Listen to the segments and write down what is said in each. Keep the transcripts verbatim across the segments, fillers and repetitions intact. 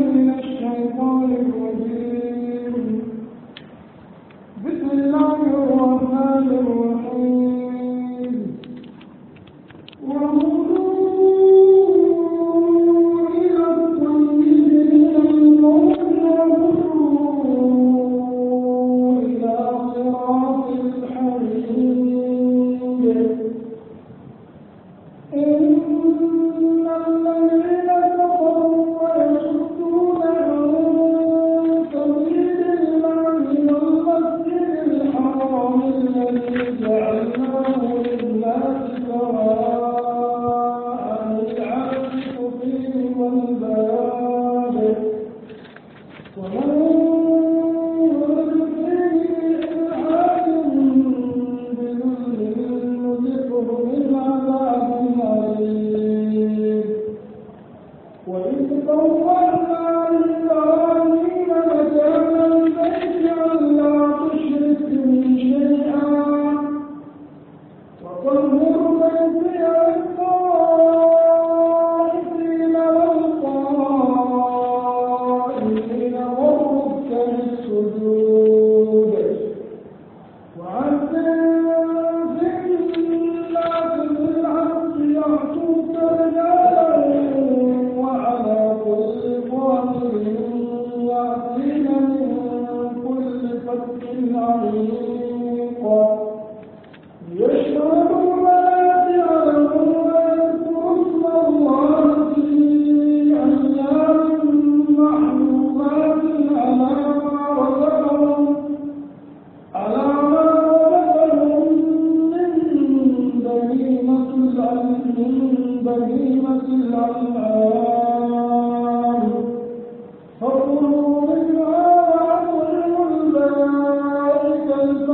من الشيطان الرجيم. بسم الله الرحمن الرحيم. وهدوا إلى الطيب من القول وهدوا إلى صراط الحميد. إن الذين كفروا ويصدون عن سبيل الله والمسجد الحرام الذي جعلناه للناس سواء العاكف فيه والباد ومن يرد فيه بإلحاد بظلم نذقه من عذاب أليم. وإذ بوأنا لإبراهيم مكان البيت ألا تشرك بي شيئا وطهر بيتي للطائفين والقائمين والركع السجود. وأذن في الناس بالحق يأتوك رجالا وعلى كل ضامر يأتين من كل فج عميق ليشهدوا منافع لهم ويذكروا اسم الله في أيام معلومات على ما رزقهم على ما رزقهم من بهيمة من بهيمة الأنعام فكلوا منها وأطعموا البائس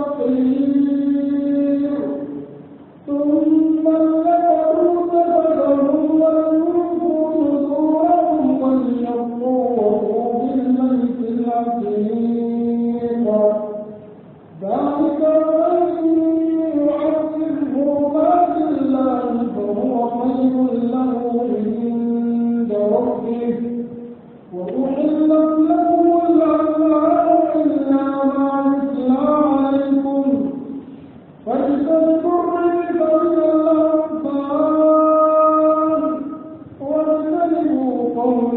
الفقير ثم ليقضوا تفثهم وليوفوا نذورهم وليطوفوا بالبيت العتيق. ذلك ومن يعظم حرمات الله فهو خير له عند ربه. وأحلت لكم الأنعام إلا ما يتلى عليكم فاجتنبوا الرجس من الأوثان واجتنبوا قول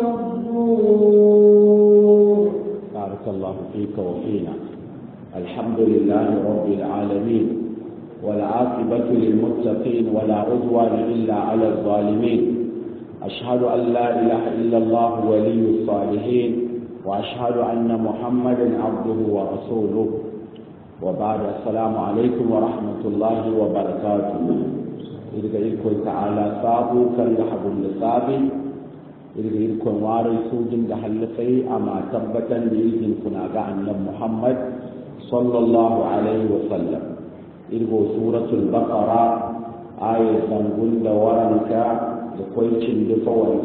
الزور. بارك الله فيك وفينا. الحمد لله رب العالمين والعاقبة للمتقين ولا عدوان إلا على الظالمين. أشهد أن لا إله إلا الله ولي الصالحين وأشهد أن محمدا عبده ورسوله وبعد. السلام عليكم ورحمة الله وبركاته. إذا إلكم تعالى صابوا كاللحب اللصابي إذا إلكم واري سوجن دحلسي أما تبتا بإذن كنا عن محمد صلى الله عليه وسلم. إذا سورة البقرة آية سنقول دورانك لكويتشن دفوانك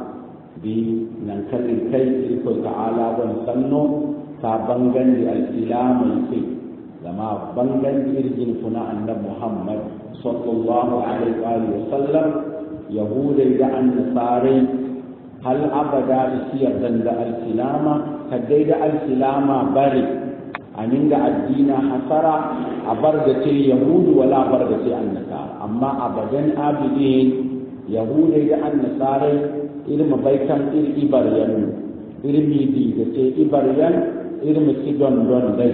بننكر الكي إلكم تعالى ونسنو تابنغن للإسلام الكي لما بنغن إرجن كنا عن محمد صلى الله عليه وآله وسلم يهود إذا النصاري هل أبدا يصير عند الإسلام كديد الإسلام بري أنين الدين حسرة أبرزتي يهود ولا أبرزتي النصارى. أما أبدا آبدين يهود إذا النصاري إلما بيكان إل إبريان إلمي ديدتي إبريان إلما سيدون دون دي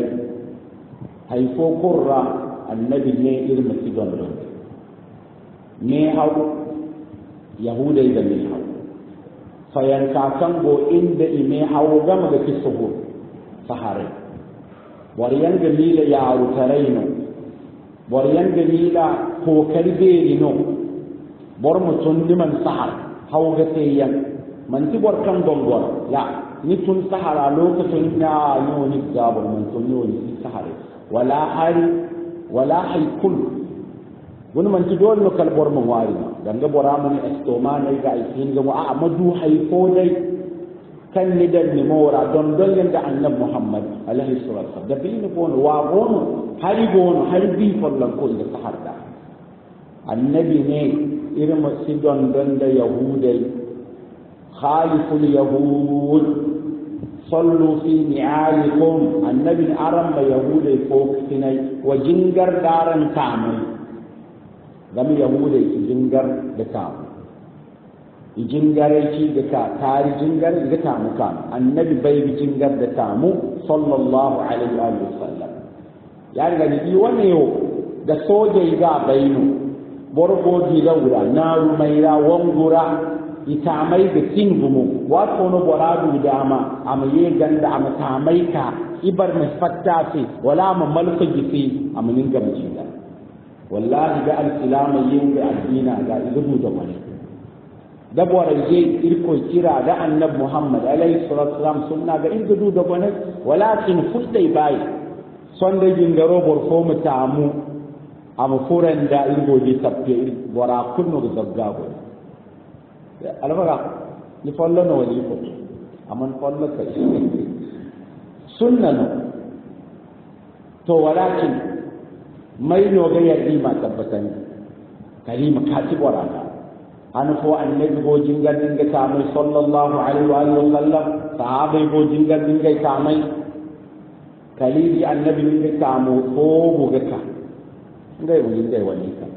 هيفو قرى النبي ني إلما سيدون دون دي ني هاو يهود إذا ني هاو fayankakan go inda ime hawo gama da kisubu sahare wariyan gamila ya rutaraino wariyan gamila ko karberino bor mutun liman sahar hawo ga tayan man ti bor kan gongor la ni tun sahara lokacin na yo ni gabor man tun yo ni sahare wala hari wala haykul wani man ti dole kal bor mun wari danga bora mun estoma ne ga isin ga a madu haifo dai kan ni da ni mora don don yanda annabi Muhammad alaihi salatu da bi ni kono wa gono hari gono hari bi fallan ko da saharda annabi ne irin masidon don da yahudai khaliful yahud sallu fi ni'alikum annabi aram ba yahude ko kinai wa jingar daran tamai gam yahude ki jingar da tamu jingare ci da ka tari jingar da tamu kam annabi bai bi jingar da tamu sallallahu alaihi wa sallam ya ga ni wannan yo da soje ga bainu borgo di laura naru maira wangura itamai da tingumu wato no boradu dama amaye ganda amatamai ka ibar mafattafi wala ma malka gifi amanin gamci da wallahi ga al-islam yin da addina ga izubu da wani da boraje irko kira da annabi Muhammad alaihi salatu wasalam sunna ga izubu da wani walakin fuddai bai son da jingaro borfo mutamu am furan da irgoji sabbe bora kunno da zabgago alfaga ni follo no wali ko amon follo kai sunna no to walakin mai no ga yardi ma tabbatan kalima kati borana an ko annabi go jingar dinga ta mai sallallahu alaihi wa sallam sahabai go jingar dinga ta mai kalili annabi dinga ta mu ko buga ka ngai wani ngai wani ka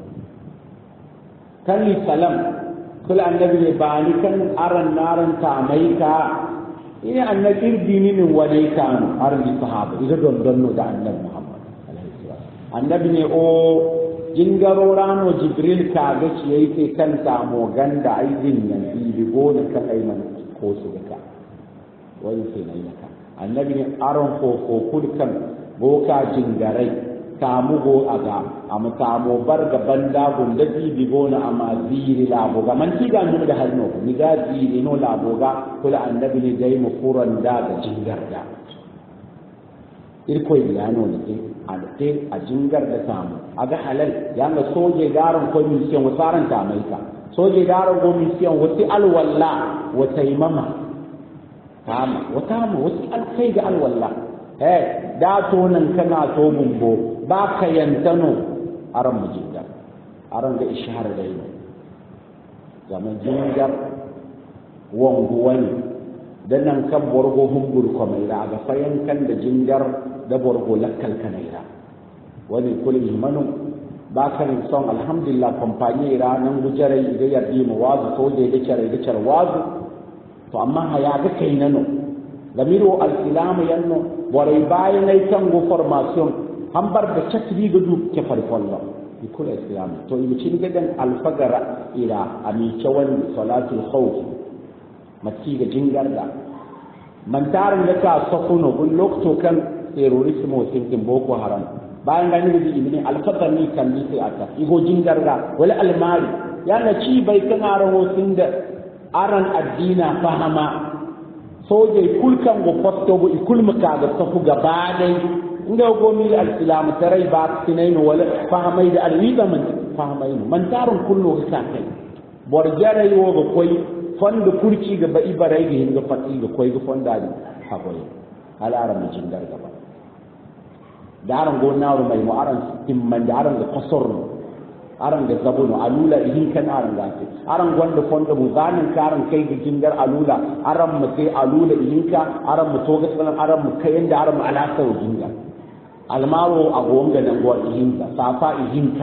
kalli salam kula annabi ne ba ni kan aran naran ta mai ka ina annabi dini min wani kan arli sahaba ida don don da annabi Muhammad alaihi salam annabi ne o jingaro rano jibril ka ga ci yayi kan ta mo ganda aidin nan bi go da ka ai man ko su ka wani sai nayi ka annabi ne aron ko ko kulkan go ka jingarai tamugo aga ama tamo barga banda gunda bibi gona ama ziri labo ga man tiga mun da halno ni ga ziri no labo ga kula annabi ne dai mu furan da ga jingarda irko ilano ne ante a jingar da samu aga halal yanga soje garan ko mission wasaran ta mai ka soje garan ko mission wasi alwalla wa taimama kama wata mu wasi alkai ga alwalla eh da to nan kana to bumbo ba ka yantano aran mujinda aran ga ishar da yi zaman jingar wangu wani dan nan kan borgo humbur ko mai da ga fayan kan da jingar da borgo lakkal kanaira wani kulli manu ba kan son alhamdulillah kompani ra nan gujarai da yardi mu wazu so da da care da care wazu to amma haya ga kai nano gamiro al-islam yanno borai bayan ai kan go formation hambar da cakri ga duk ke farfalla ikula islam to yi cin gadan alfagara ira ami chawan salatul khawf mati ga jingarda man tarin da ka sakuno gun lokto kan terrorismo sin boko haram bayan ganin da ibn alfagar ni kan ni sai ata igo jingarda wala almari yana ci bai kan arawo sin da aran addina fahama soje kulkan go posto go ikul maka ga safu gaba dai inda gomi al-islam tarai ba tinai no wala fahamai da alwiga man fahamai man tarun kullu ka kai borjara yo go koy fanda kurci ga bai barai ga hinga fati ga koy ga fonda ni ha koy alara mi jingar gaba daran go nawo mai mu aran timman da aran ga kasor aran ga zabuno alula ihin kan aran ga ce aran gonda fonda mu zanin karan kai ga jingar alula aran mu sai alula ihin ka aran mu to ga sanan aran mu kai inda aran mu alaka jingar almaro a gonga nan go ihinka safa ihinka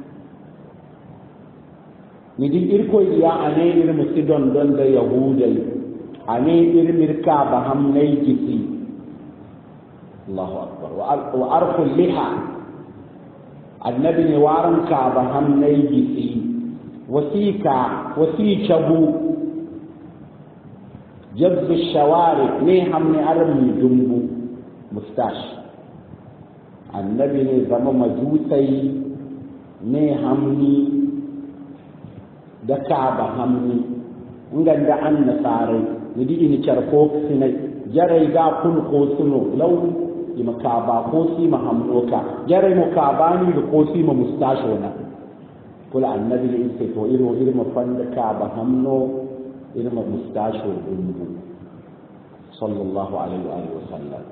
ni din irko ya ane ir musidon don da yahudai ane ir mirka ba hamnai gisi Allahu akbar wa arqul liha annabi ne waran ka ba hamnai gisi wasika wasichabu jabz shawari ne hamni armi dumbu mustash annabi ne zama majusai ne hamni da kaba hamni ngan da an nasarai ni di ni charko sinai jarai ga kun ko suno law yi makaba ko si mahamdoka jarai mu kabani da ko si ma mustasho na kula annabi ne sai to iro iro ma fanda kaba hamno iro ma mustasho dundu sallallahu alaihi wa alihi wasallam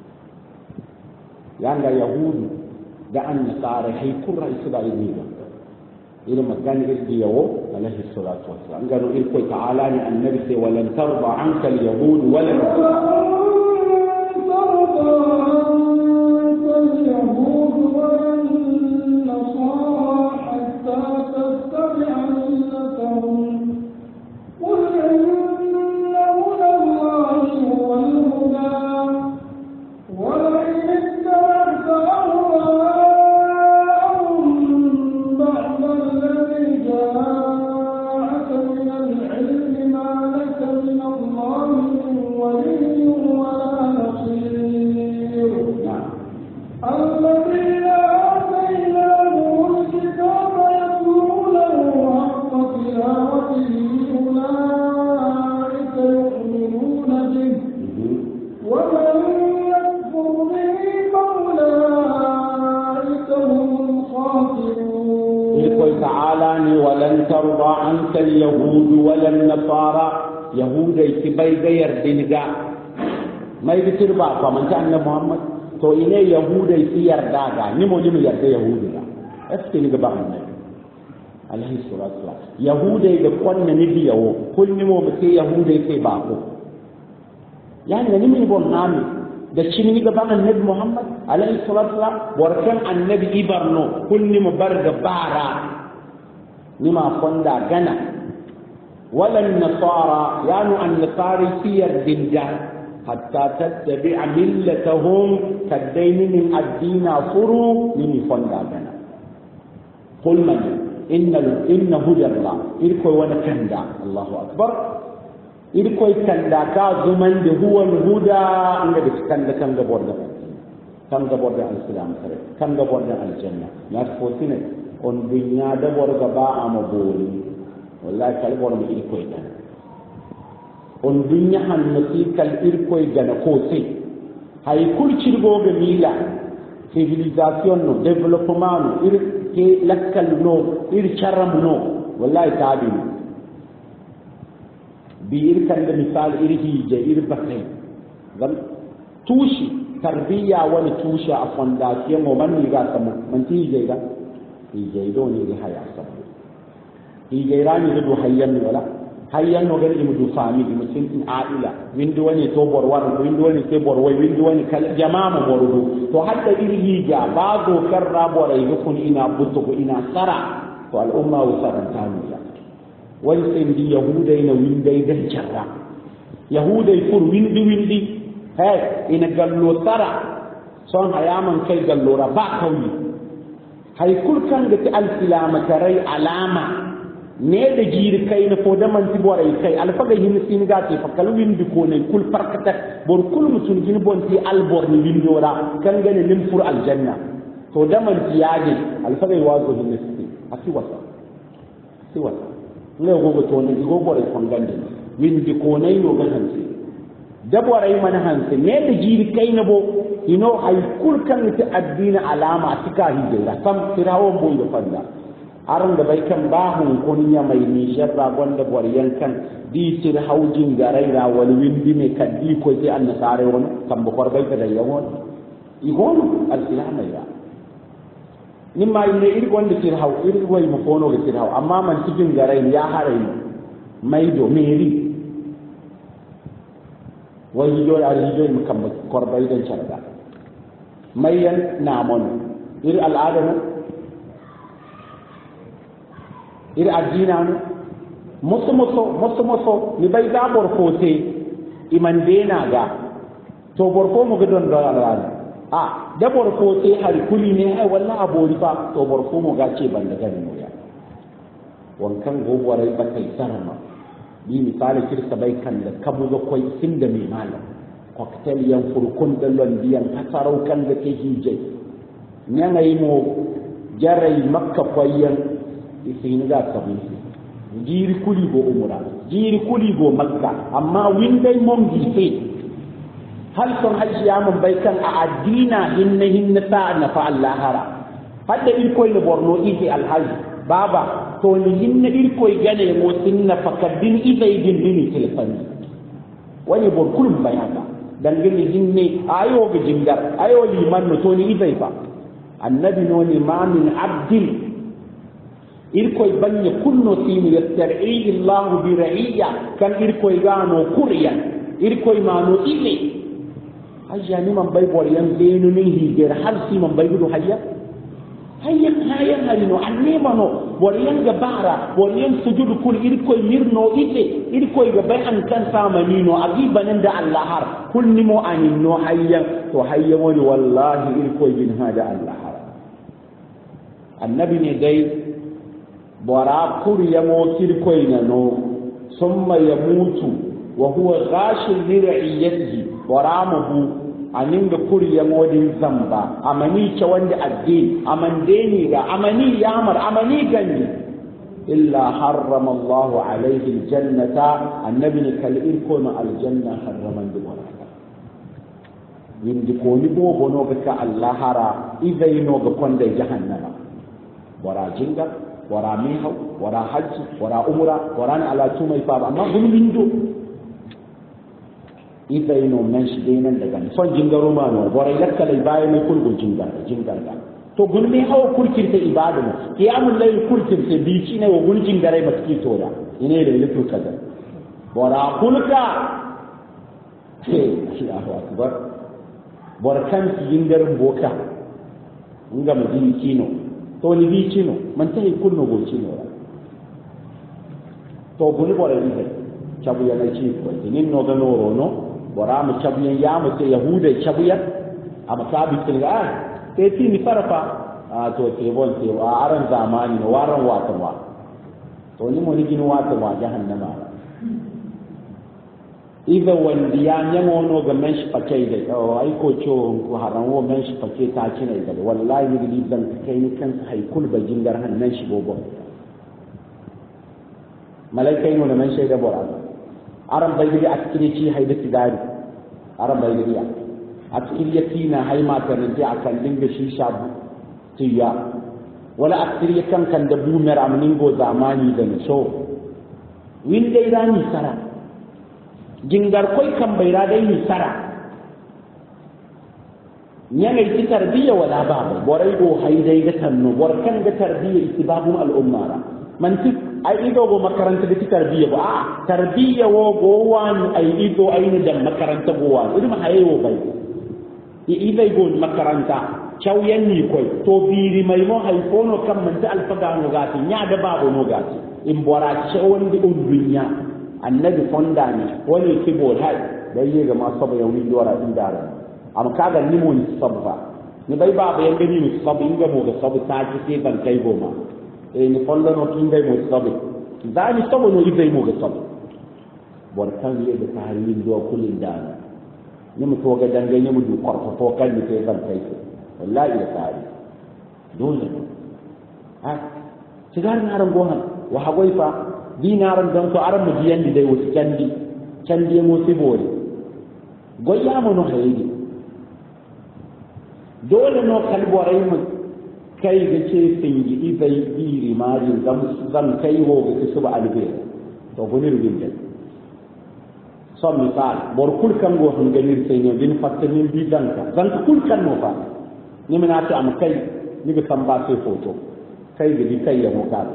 yanga yahudu da an nasara hay kurra isra'iliya ila magana da yawo alaihi salatu wassalam gano irko ta'ala ni annabi sai walan tarda anka al-yahud walan ترضى عنك اليهود ولا النصارى يهود يتباي غير دينغا ما يتربا فمن كان محمد تو إلى يهود يسير داغا نمو نمو يرد يهود أفتني قبعنا عليه الصلاة والسلام يهود يقول نبي يهو كل نمو بكي يهود يتباكو يعني نمو يقول نامي da cini gaban annabi Muhammad alaihi salatu wasallam warkan annabi ibarno kulli mubarga bara nima fonda gana wala nasara yanu an nasari siyar dinda hatta tattabi'a millatahum kadaini min ad-dina furu nimi fonda gana qul man inna inna hudallah irko wana kanda Allahu akbar irko kanda ka zuman da huwa huda inda da kanda kan ga borda kan ga borda al-islam kare kan ga borda al-janna ya fotine on dunya da borga ba a mabori wallahi kal borga irko gana on dunya hannati kal irko gana ko sai hay kulcir goga mila civilisation no development no ir ke lakkal no ir charam no wallahi tabi bi ir kan da misal ir hije ir bakai gam tushi tarbiya wani tushi a fondation mo man ni ga samu man ti je ga hije do ni ga haya sabu hije rani do hayyan wala hayyan no gari mu du fami mu tin aila windu wani to borwar windu wani ke borwai windu wani kal jama'a bordu to hadda iri hija ba do karra borai kun ina butu ina sara to al umma wa sarantani wani sendi yahudai na windai dan jarra yahudai fur windi windi hey ina gallo sara son hayaman kai gallora ba kauyi hay kulkan da al-islam tarai alama ne da jiri kai na foda man ti borai kai alfaga hin sin ga te fakal windi ko ne kul farkata bor kul mutun gin bonti albor ni windora kan gane lim fur aljanna to da man ti yaje alfaga wazo hin sin asi wasa si wasa ne gogo to ne gogo re kongande windi ko ne yo ga hanse dabora yi mana hanse ne da jiri kai na bo ino hay kul kan ti addina alama tika hijira sam tirawo boy da fanda aran da bai kan ba hun kunya mai ni sharra gonda boriyan kan di tir haujin garaira wal windi ne kaddi ko sai an nasare won kan bu korbai da yawon ihon al-islam ya ni ma ne iri gonda tir hau iri wai mu kono ga tir hau amma man cikin garai ya hare mai do meri wai jo ya jo mu kan korbai da sharra mayan namon iri al'ada ne iri addina ne musu musu musu musu ni bai ga borfote iman dena ga to borfo mu ga don da al'ada a da borfote har kuli ne ai wallahi abori fa to borfo mu ga ce ban da gani mu ya wankan gogorai ba kai sarma bi misali kirsa bai kan da kabu ga koi sinda mai malam cocktail yan furkun da londiyan hasarau kan da ke hije nyanga yimo jarai makka koyan isin ga kabi jiri kuli go umura jiri kuli go makka amma windai mon gife hal son hajiya mun bai kan a addina hinna hinna ta na fa Allah hara hadda il koy ne borno ite alhaj baba to ni hinna il koy gane mo sinna fakaddin idai din ni telefoni wani bor kulum bayaka dangane hinne ayo ga jingar ayo liman no to ni idai fa annabi no ni ma min abdin irkoy banye kunno tinu yastar'i Allah bi ra'iya kan irkoy gano kuriya irkoy mano ile hayya ni man bay bor yan denu ni higer har si man bay gudu hayya hayya hayya harino annema no bor yan gabara bor yan sujudu kul irkoy mirno ile irkoy ga bay an kan samani no agibanan da Allah har kulni mo anin no hayya to hayya woni wallahi irkoy bin hada Allah har annabi ne dai bora kuriya mo kirkoina no summa yamutu wa huwa ghashil li ra'iyatihi bora mabu aninga kuriya mo din zamba amani ce wanda addini amandeni ga amani yamar amani ganni illa harrama Allah alayhi aljannata annabi kal irkona aljanna harraman bi baraka yindi ko ni bo bono ga Allah hara idaino ga konda jahannama bora jinga wara mihau wara hajji wara umra wara ni ala tumai fa amma gun windo ida ino men shi dai nan daga son jingaro ma no wara yakka dai baye mai kulgun jingar jingar da to gun mi hawo kurkirta ibadu mu qiyamul layl kurkirta bici ne wa gun jingare matki to da ine da lutu kaza wara kulka ce Allahu akbar barkan jingarin boka nga mu din kino to ni bi cino man tay kunno go cino to guni bore ni chabu ya ci ko nin no ga noro no bora mu chabu ya mu te yahuda chabu ya ama sabi tilga te ti ni farafa a to te bon te wa aran zamani no waran wata wa to ni mo ni ginu wata wa jahannama idan wandi ya nyamo no ga men shi pakai da ai ko cho ko haran wo men shi pakai ta cine da wallahi ni dan kai ni kan hay kul ba jingar hannan shi gogo malaikai no men shi da bora aran bai gidi akiri ci hay da tidari aran bai gidi akiri yatina hay ma ta rinji akan dinga shi shabu tiya wala akiri kan kan da bumer amnin go zamani da so win dai rani sara jingar koy kan bayra dai ni sara nyanga ti tarbiya wala ba boray go haydai ga tanno bor kan ga tarbiya istibabum al ummara man ti ai ido go makaranta da tarbiya ba tarbiya wo go wan ai ido ai ni da makaranta go wan ido ma hayo bai i idai go makaranta chawyan ni koy to biri mai mo hay fono kam man ta alfaga no gati nya da babo no gati in bora chawon di on dunya annabi fonda ne wani kibo hai dai ye ga masu ba yawin dora din dara am kaga ni mun sabba ni bai ba bayan gani ni sabba inga mo ga sabba ta ci sai ban kai goma eh ni fonda no kin dai mo sabba da ni sabba no ibai mo ga sabba bor kan ye da tarihin do kullin dara ni mu to ga dangai ni mu du korfo to kan ni sai ban kai wallahi da tari dole ha sigar na ran gohan wa hagoi fa dinaran don ko aran mudiyan di dai wuti candi candi mo sibori goya mo no haydi dole no kalborai mu kai ga ce singi ibai biri mari zam zam kai ho ga su ba albe to goni rubin dai so misal bor kul kan go han ganir sai ne bin fattanin bi danka zan kul kan no fa ni mina ta am kai ni ga tamba sai foto kai ga di kai ya mo ka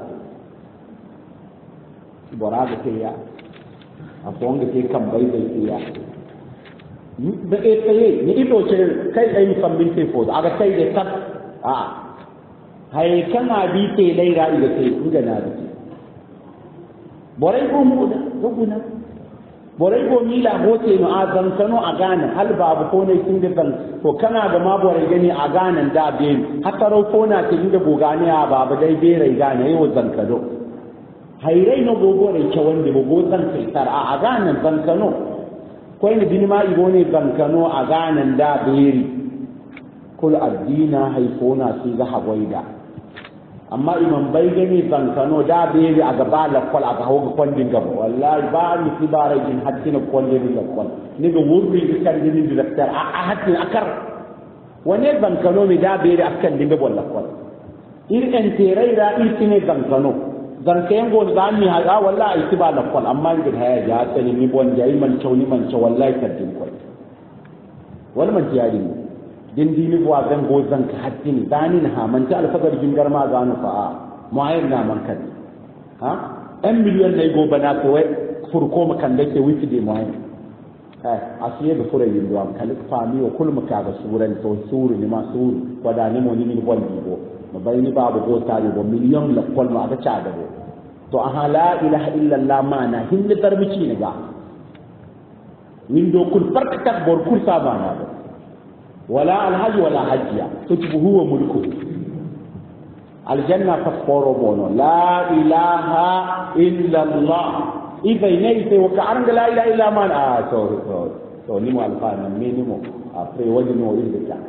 bora da ke ya a fonga ke kan bai da ke ya da ke kai ni ito ce kai ai fambin sai fo aga kai da tab a hai kana bi te laira ida kai inga na da borai ko mu da guna borai ko mila hote no azan kano a gana hal babu ko ne kin da ban to kana da ma borai gani a ganan da be hatta ro ko na kin da gogane a baba dai be rai gane yau zan kado hairai no gogo ne ke wanda gogo zan kai tar a ganan bankano ko ne bin ma ibo ne bankano a ganan da beri kul addina haifona sai ga hawaida amma imam bai gani bankano da beri a gaba la kwal a hawo ga kwandin gaba wallahi ba ni sibara jin haddina kwandin da kwal ni ga wurbi kan din director a haddin akar wane bankano mi da beri akan dinga bolla kwal irin terai da irtine bankano zan kai ngo zani haga wallahi ai tiba la kwal amma ngin haya ya tani ni bon jayi man chawni man chaw wallahi kadin kwal wal man jari din dini bo zan go zan ka haddin zani na man ta alfagar jingar ma zanu fa moyen na man kan ha un million ne go bana ko wai furko makan da ke wiki de moyen eh asiye da fure yin duwa kan fami o kulmu ka ga suran to suru ni ma suru wada ni mo ni ni bon ni go ma bai ni babu go tare bo million la kol ma ga cha da bo to aha la ilaha illa allah mana hinne darbici ne ga min do kul farka bor kul sabana wala alhaj wala hajja tujibu huwa mulku aljanna fasforo bono la ilaha illa allah ifa ne sai wa an la ilaha illa man a to to to ni mo alfana me ni mo après wadi no iri da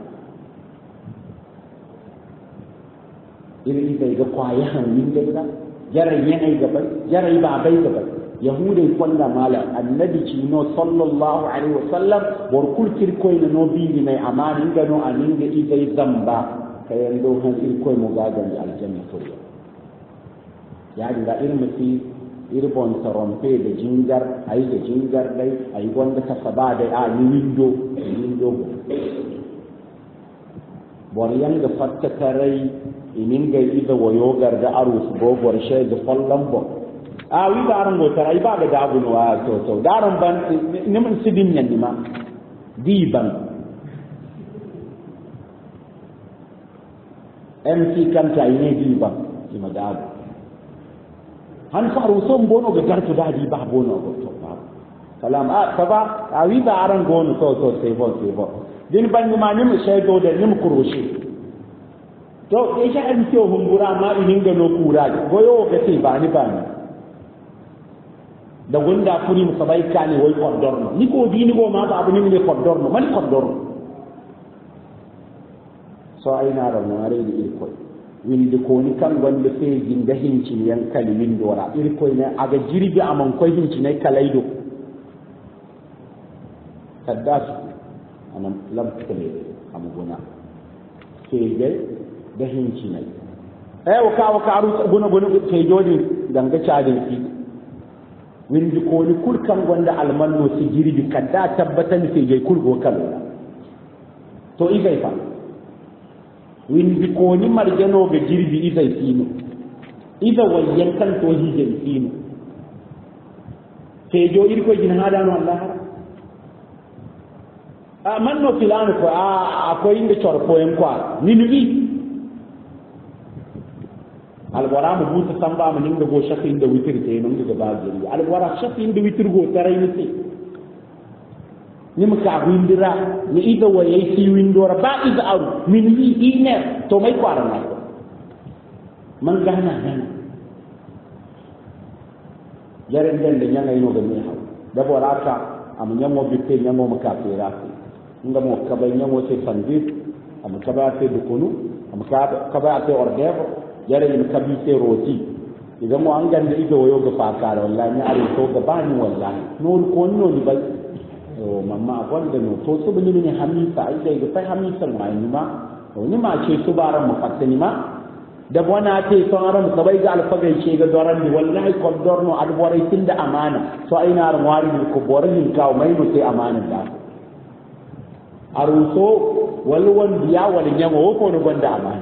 iri bai ga kwaya hanin da jarai yanai gaba jarai ba bai gaba yahudai kwanda mala annabi cino sallallahu alaihi wasallam bor kulkir koy no bibi nay amani gano aninga idai zamba kayan do han ir koy mo gagan aljanna to ya dinga irmati irbon sarompe da jingar ai da jingar dai ai gonda ka saba dai a ni window window bor yanga fatta karai ininga ida wayogar da arus gogor shay da fallan bo a wi daran go tarai ba da gabu no a to to daran ban ni mun sidin yan ma di ban mc kan ta ne di ban ki magabu han faru so bono ga garto da di ba bono go to ba salam a saba a wi daran go no to to sai bo sai bo din ban ni ma ni mu shaydo da ni mu kuroshi to ke sha an to humbura ma inin ga no kura goyo ga sai ba ni ba ni da wanda kuri mu sabai kane wai kondorno ni ko dini go ma ba abu ni ne kondorno man kondorno so ai na da mare ni irko windi ko ni kan wanda sai ginda hinci yan kalimin dora irko ne aga jirbi aman ko hinci ne kalaido kaddas anan lam kale amuguna sai ga da hinci ne eh waka waka aru guna guna sai jodi danga cadin ki windi ko ni kulkan gonda almanno si jirbi kadda tabbatan sai jay kulgo kala to izai fa windi ko ni marjano ga jirbi izai sino iza wayyan kan to hijin sino sai jo irko jin hada no Allah a manno filano ko a akwai inda chorpo en kwa ninubi alwara mu buta samba mu ninga go shafi inda witir te non daga bajiri alwara shafi inda witir go tarai mutai ni mu ka windira ni ida waye si windora ba ida aru min wi ine to mai kwara na man gana nan yaren den da nyanga ino ga mi ha da boraka am nyamo bitte nyamo makafira nga mo kabay nyamo se sandit am kabate dukunu am kabate ordero yare ni kabite roti idan mu an ganda ido wayo ga fakara wallahi ni are to ga bani wallahi no ko no ni bai o mamma wanda no to su bin ni hamisa ai dai ga fa hamisa mai ni ma to ni ma ce su baran mu fattani ma da bona te son aran ka bai ga alfagai ce ga doran ni wallahi ko dorno alborai tinda amana to ai na ran wari ko borin ka mai no sai amana da aruso walwan biya wal nyamo ko no gonda amana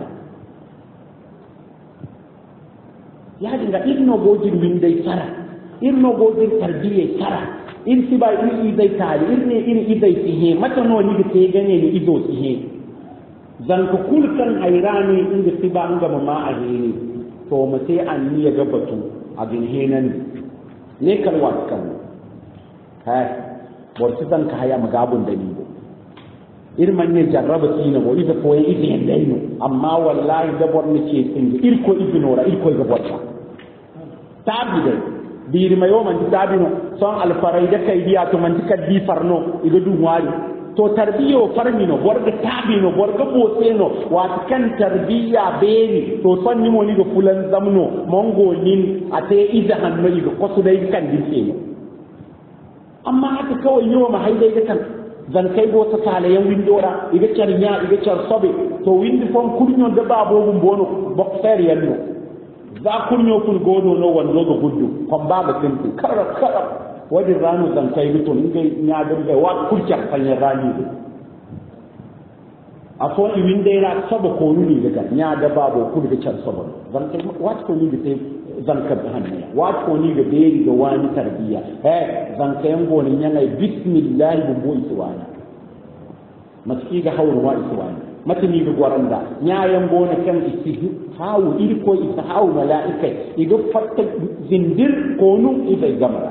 ya dinga irno gojin windai tara irno gojin tarbiye tara in siba iri idai tari irne iri idai sihe mata no ni te gane ni ido sihe zan ku kulkan hairani inda siba an gama ma a hene to mu sai an ni ya gabatu a bin henan ne kalwa kan ha borti zan ka haya magabun da ni irman ne jarraba sina bo ida ko yi ida yandai amma wallahi da bor ne ce tin irko ibnora irko ga bota tabi dai bir mayo man tabi no son alfarai da kai biya to man tikad bi farno iga du wari to tarbiyo farmino bor ga tabi no bor ga bote no wa kan tarbiya beni to son ni mo ni ga fulan zamno mongo nin ate ida hanno iga kosu dai kan dinse amma haka kawai yiwa mahaidai ga kan zan kai go ta sale yan windora iga charnya iga char sobe to windi fon kurnyo da babo bum bono boxer yanno za kurnyo kun godo no wando go guddu kon baba tinti kara kara wadi ranu zan kai to inga nya da wa kurcha fanya rani afo windera sobo ko nuni daga nya da babo ku daga char sobo zan kai wat ko ni ga zan ka hanniya wat ko ni ga be ga wani tarbiya eh zan kai ngoni nyanga bismillah bu boy suwana maski ga hawru wa suwana matini ga gwaranda nyayan gona kan istihi hawu iri ko ita hawu malaika iga fatta zindir konu ibai gamara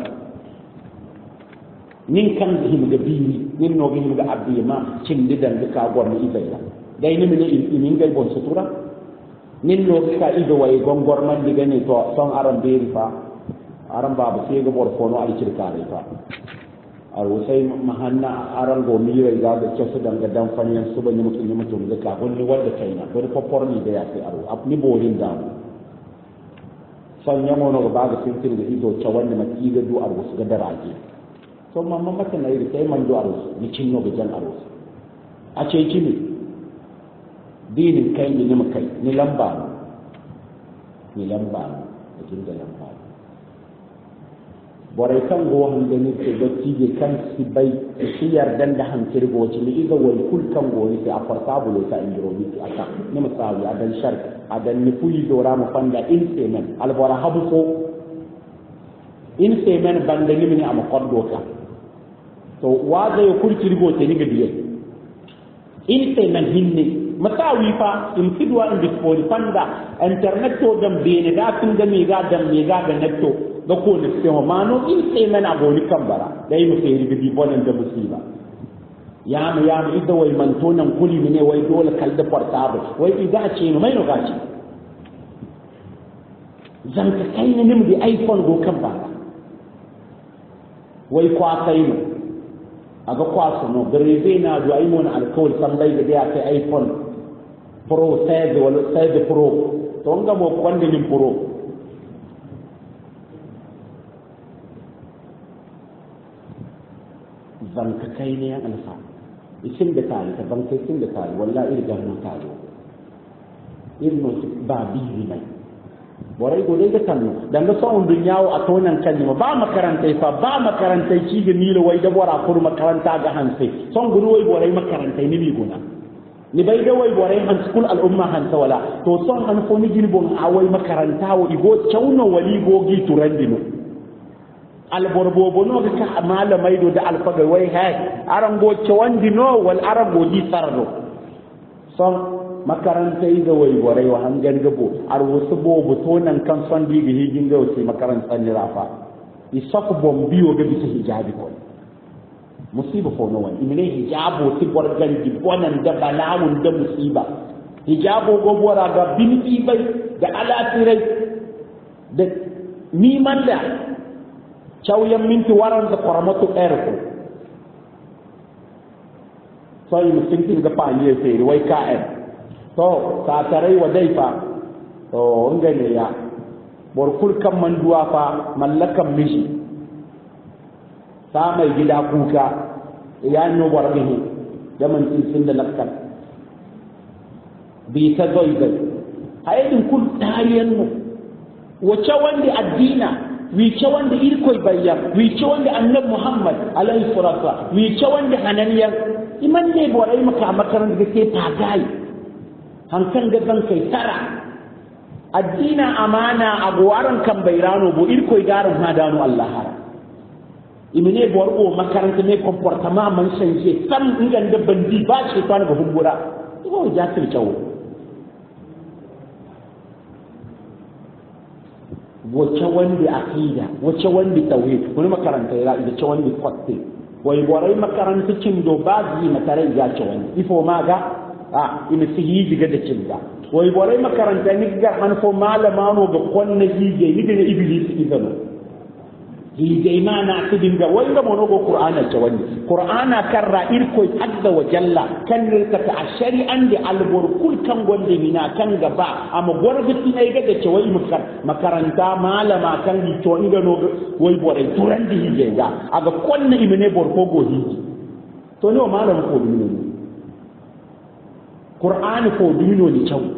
nin kan him ga bini nin no him ga abima cindi dan ka gwarni ibai la dai ni mini in ngai bon sutura nin no ka ido way gongor man diga ni to son aran beri fa aran babu sai ga bor kono ali cirka dai fa ar wasai mahanna aran go mi rai ga da cesu dan ga dan fanyan su ban yi mutum mutum da ka gunni wanda kaina bari popor ni da ya sai aro ab ni bolin da son yamo no ba ga tintin da ido ta wanda maki ga du ar wasu ga daraje to mamma mata na yi sai man do ar wasu ni cinno ga jan ar wasu a ce kimi dinin kai ni nima kai ni lamba ni lamba da jinda lamba borai kan go hande ni ke dotti je kan sibai shi yardan da hankir go ci ni iga wal kul kan go ni a farta bulo ta indiro ni aka ni masawi adan shar adan ni fuyi dora mu fanda in semen al bora habu ko in semen bande ni ni am qoddo ka to waza yo kul ci go te ni ga diye in semen hinni masawi fa in fidwa in disponi fanda internet to dam bene da tun da mi ga dam mi ga ga netto da ko ne sai ma no in sai mana goni kambara dai mu sai ribi bonan da musiba ya mu ya mu ida wai man to nan kuli ne wai dole kal da portable wai ida ce no mai no gaci zan ka kai ne mu di iphone go kambara wai kwa kai mu aga kwaso no berebe na do ai mon alkol sallai da ya kai iphone pro sede wala sede pro to nga mo kwande lim pro zan ka kai ne an alfa isin da tare ta ban kai sin da tare wallahi irga no tare irno ba bihi mai borai gode ga tanno dan da sawun dunyawo a tonan kalima ba makarantai fa ba makarantai ci ga milo wai da bora kur makaranta ga hanse son gudu wai borai makarantai ni bi guna ni bai da wai borai han school al umma han wala to son an ko ni girbon a wai makaranta wo igo chauno wali gogi turandino al borbobo no ga ka malamai do da alfaga wai ha aran go chawandino wal aran go di sardo son makarantai da wai borai wa hangan gabo ar wasu bobo to nan kan son diga higin ga wasu makarantar ni rafa isaku bombiyo ga bisa hijabi ko musiba ko no wani imene hijabo ti borgan di bonan da balawun da musiba hijabo go bora ga binki bai da alatirai da ni manda chawyan minti waran da qaramatu erko sai musintin ga panye sai wai ka er to ka tarai wa daifa to ngane ya borkul kan manduwa fa mallakan mishi ta mai gida kuka ya no wargani da man tin da lakkar bi ta zoi zai haidin kul tariyan mu wace wanda addina wice wanda irkoi bayyan wice wanda annabi Muhammad alaihi salatu wice wanda hananiyan iman ne borai maka makaran da ke tagai hankan da zan kai tara addina amana a gowaran kan bayrano bo irkoi garan hadanu Allah imine borgo makaranta ne comportement man sanje sam ingan da bandi ba shi tan ga humbura ko ja tircawo wace wanda aqida wace wanda tauhid wani makaranta ya da ce wanda kwatte wai borai makaranta cin do bazi na tare ya ce wani ifo maga a ina sihi diga da cin da wai borai makaranta ni ga han fo malama no ga konna hije ni da iblis izano hije imana tidin ga wai ga mono go qur'ana ce wani qur'ana karra irko azza wa jalla kan rirka ta shari'an da albur kul kan gonde mina kan gaba amma gorgati ne ga da ce wai mukar makaranta malama kan ni to ni ga no wai borai turan di hije ga aga konna imene bor ko go hije to ne malama ko dino qur'ani ko dino ni chaw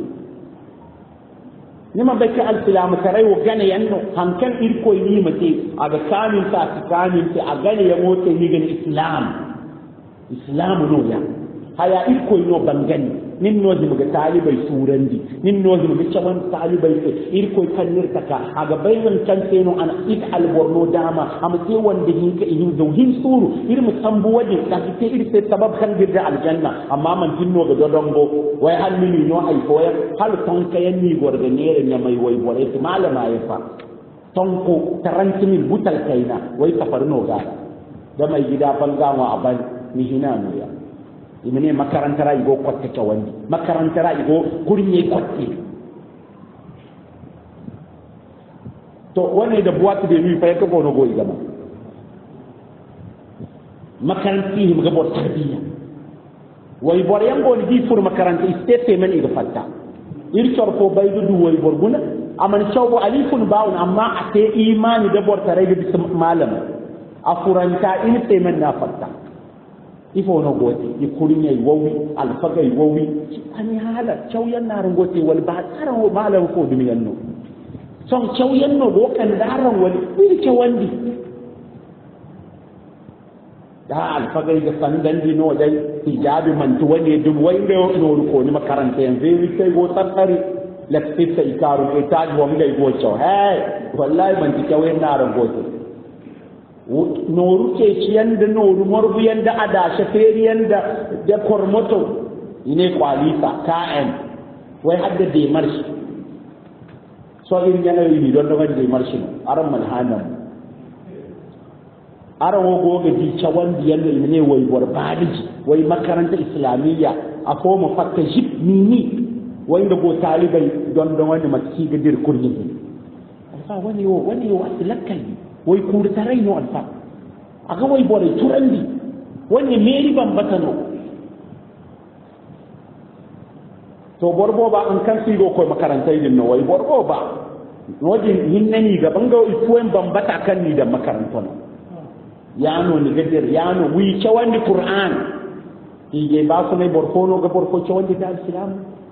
nima baka al-islam karai wa gane yanno hankan irko ni mate aga kamin ta kamin ta aga ne ya mote ni gan islam islam no ya haya irko no bangani nin no zimu ga talibai surandi nin no zimu ga caman talibai sai ir koy kannir taka aga bayan kan sai no ana it alborno dama am sai wanda hin ka hin zauhin suru ir musambu waje ka sai ir sai sabab kan girda aljanna amma man tinno ga dodongo wai hal mini no ai koyar hal ton kayan ni gorga nere nya mai wai bore to malama ya fa tonko taranti min butal kaina wai tafarno ga da mai gida bangawa aban ni hinano ya imene makarantara igo kwatte ta wandi makarantara igo kurinye kwatte to wane da buwatu da mi fa yaka gono go igama makaranti him ga bor tarbiya way bor yango ni di fur makaranti istete men iga fatta ir torko baydu du way bor guna aman chawbo alifun baun amma ate imani da bor tare ga malam afuranta in temen na fatta ifo no gote i kurinya i wowi alfaga i wowi ani hala chawyan naran gote wal ba taran wo malam ko dumi yanno son chawyan no go kan daran wal wi chawandi da alfaga ga sandan di no dai hijabi man to wani dum wande no ko ni makaranta yan zai sai go tsari lakti sai karu e taj wo mi go chaw hey wallahi man ti chawyan naran gote noru ke ciyan da noru morbu yanda ada shaferi yanda da kormoto ine kwalita km wai hadda de marshi so irin yana yi don da de marshi aran malhanan aran wogo ga ji cawan biyan da ne wai warbadiji wai makaranta islamiyya a ko mu fakka jip mini wai da go talibai don don wani matsi ga dir kurni alfa wani yo wani yo aslakai wai kurtarai no alfa aga wai bore turandi wani meri bambata no to borbo ba an kan sigo ko makaranta idin no wai borbo ba wajin hinnani ga bango ituwen bambata kan ni da makaranta no yano ni gadir yano wi chawandi qur'an ige ba ko ne borko no ga borko chawandi da islam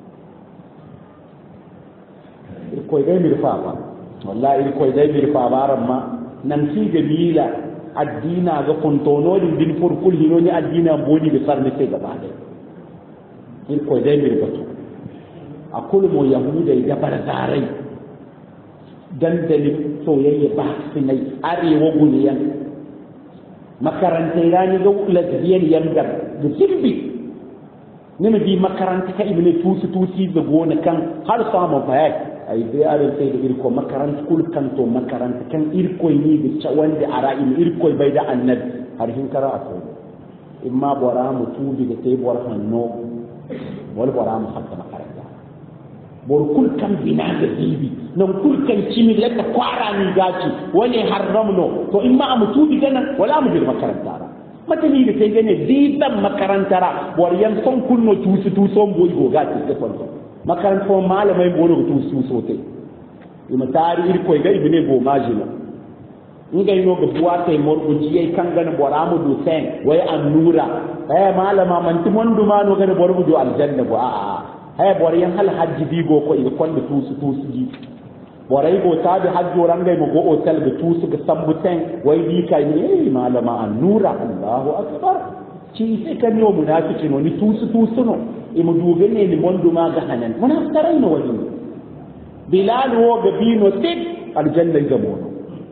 ko dai mi fa ba wallahi ko dai mi fa baran ma nan ci gabila addina ga kontono din din furkul hino ni addina boni ga sarne sai gaba da in ko dai mi batu akul mo yahuda da barzarai dandalin soyayya ba sinai arewa guniyan makaranta rani ga lesbian yanga da sirbi ne bi makaranta ka ibne tusu tusi da gona kan har samu bayani ay be are sai da irko makaranta kul kanto makaranta kan irko ni da cawande ara'il irko bai da annabi har hin kara ato imma bora mutu da tay bor hanno wal bora mu hatta makaranta bor kul kan bina da dibi nan kul kan cimi laka kwara ni gaci wani haramno to imma mutu da nan wala mu da makaranta ra mata ni da sai gane diban makaranta ra bor yan son kunno tusu tuso boy go gaci da fanto makarantar malamai bono tu su sote ima tari irko ga ibne go majina inga ino ga buwa tai morguji yayi kan gana boramu do sen wai annura eh malama man ti mondu ma no gana borbu do aljanna go a a eh boriyan hal hajji bi go ko ida kon tu su tu su ji borai go tabi hajjo rangai mo go hotel ga tu su ga sambuten wai bi kai ne malama annura Allahu akbar ci sai kan yo munafiki no ni tu su tu su no imu duge ne ni mondu ma ga hanan muna tarai no wani bilal wo ga bino tip aljanna ga mono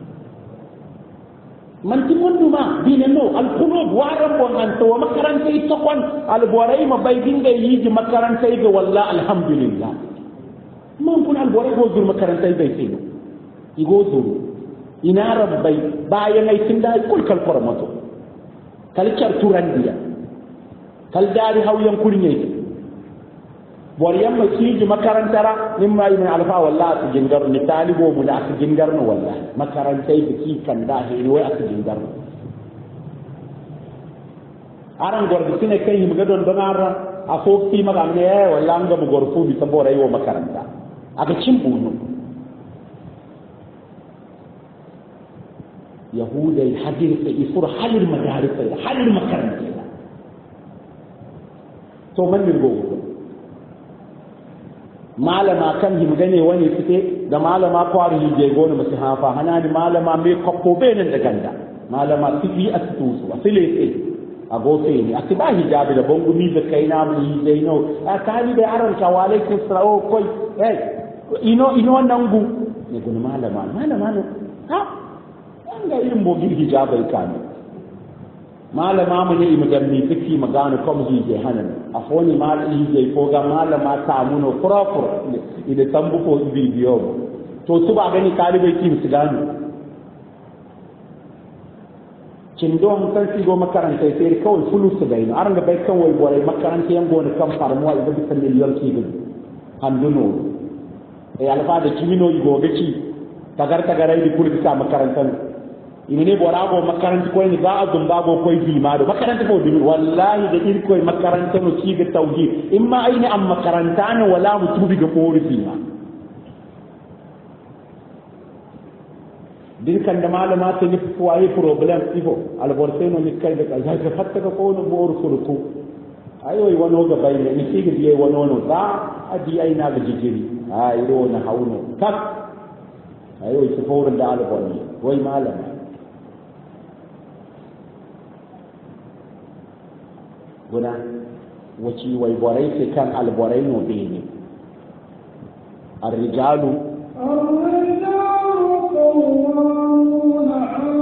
man ti mondu ma bino no al qulub waram bon an to makaranta ita kon al borai ma bai dinga yiji makaranta ga walla alhamdulillah man kun al borai go dur makaranta bai sai igo zuru ina rabbai bayan ai tinda kul kal formato kal char turandiya kal dari hawyan kurnye boriyan masiji makarantara mimma ibn alfa wallahi su jingar ni talibo mu da su jingar no wallahi makarantai biki kan da he wai su jingar aran gorbi sine kai mi gadon don ara a ko ti maga ne wallahi ga mu gorfu bi sabo rayuwa makaranta aka cin bunu yahudai hadir sai isur halir madaris halir makaranta to man dirgo malama kan himgane wani fite da malama kwari je gona musu hafa hana ni malama me koppo benen da ganda malama tifi a tutu su asile sai a gofe ne a ba hijabi da bangumi da kai na mu yi dai no a kali da aran ka wa alaikum salam koi eh ino ino nangu ne gun malama malama no ha an ga irin bogin hijabai kanu malama mu ne imadan mi fiki magana kuma ji je hanan a foni malami je ko ga malama ta muno furafur ida tambu ko bidiyo to tuba gani talibai ki su gano cin don kan sigo makaranta sai kawai fulus da ina aranga bai kan wai bore makaranta yan gona kan farmuwa idan bisa miliyon ki gudu handuno e alfa da kimino igo gaci tagar tagarai di kurdi sa makarantan ina ne bora go makaranta ko ni ba azun ba go koi bi ma do makaranta ko dumi wallahi da ir koi makaranta no ki ga tauhid imma aini am makaranta ne wala mutubi ga kori fi ma din kan da malama ta ni fuwaye problem ifo alborseno ni kai da kai ka fatta ka ko no bor furku ayo yi wano ga bai ne ni ki biye wano no da adi ai na ga jijiri ai ro na hauno tak ayo yi furin da albonni wai malama guna wace wai borai sai kan alborai no be ne arrijalu قوامون على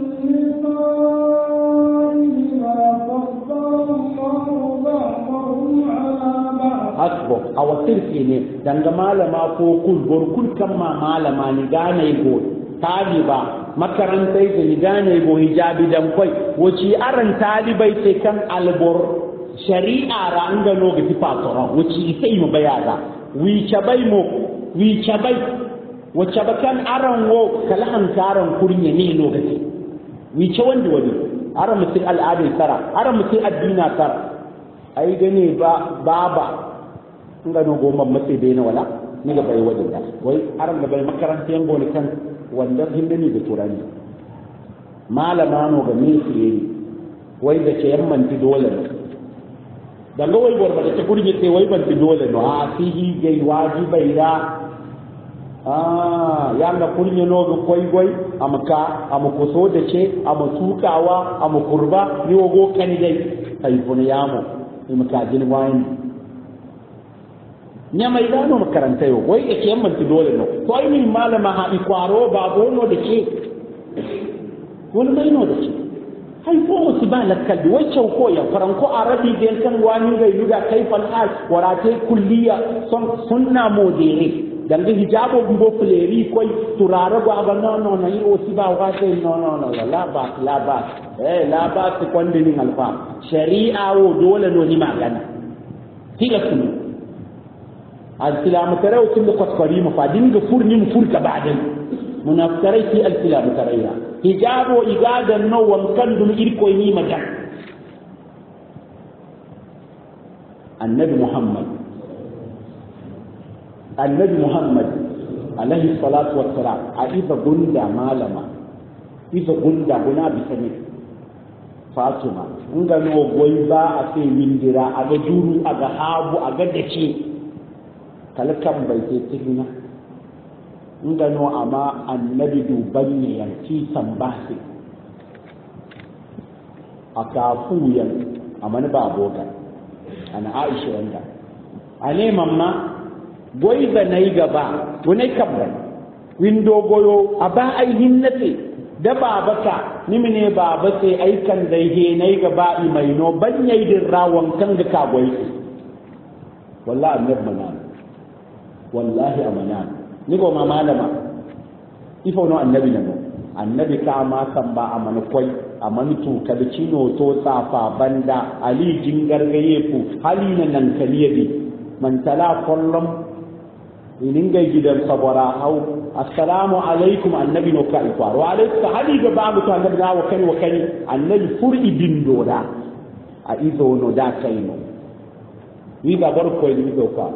النساء بما فضل الله بعضهم على بعض hasbo a wasirki ne danga malama ko kul bor kul kan ma malama ni gane go taliba makarantai da ni gane go hijabi dan koi wace aran talibai sai kan albor shari'a ra an gano ga tifatora wace sai mu bayaga wi chabai mo wi chabai wacce bakan aran wo kalahan karan kurnya ne lokaci wice wanda wani aran mutum al'adun tara aran mutum addina tara ai gane ba baba in ga no goma mace bai na wala ni ga bai wajen da wai aran da bai makaranta yan goni kan wanda hinda ni da turani malama no ga me su yi wai da ke yamman ti dole da ga wai borba da ta kurje sai wai ban ti dole no a sihi gai wajibai da ah yanga kunye no koi goi amka amukoso da ce amutukawa amukurba ni wogo kan dai kai fun yamo imka jin wani nya mai dano makaranta yo wai yake yamman ti dole no to ai ni malama ha ikwaro babo no da ce wani mai no da ce hai ko musu ba lakkal wai ko ya faranko arabi den kan wani ga yuda kai fal hal warate kulliya son sunna modere danga hijabo gumbo fleri koy turara go aga no no na yi osi ba wa sai no no no la ba la ba eh la ba su kwande ni alfa shari'a wo dole no ni magana tiga kun al-islam taraw kin da kwaskwari mu fa dinga furni mu furka ba'dan munafirai fi al-islam tarayya hijabo igada no wan kan dum irko ni magan annabi muhammad annabi muhammad alaihi salatu wassalam a ifa gunda malama ifa gunda guna bisane fatima nga no goy ba a sai windira aga juru aga habu aga dace kalkan bai sai tigina nga no amma annabi duban ne yanki sambasi aka fuyan amma ba boga ana aisha wanda ane mamma goyi da na yi gaba wani kabban windo goyo a ba aihin nace da babaka nimi ne baba sai aikan da he na yi gaba mai no ban yayi din rawon kan ga ka goyi wallahi annabi manan wallahi amanan ni go ma malama ifo no annabi ne annabi ka ma san ba amana koi amani to kada cino to safa banda ali jingargaye ku halina nan kaliyadi man tala kullum ininga gidan sabara hau assalamu alaikum annabi no kai kwaro wa alaikum hadi ga babu to annabi na wa kani wa kani annabi furi bin doda a izo no da kai no wi ga bar ko ni go ka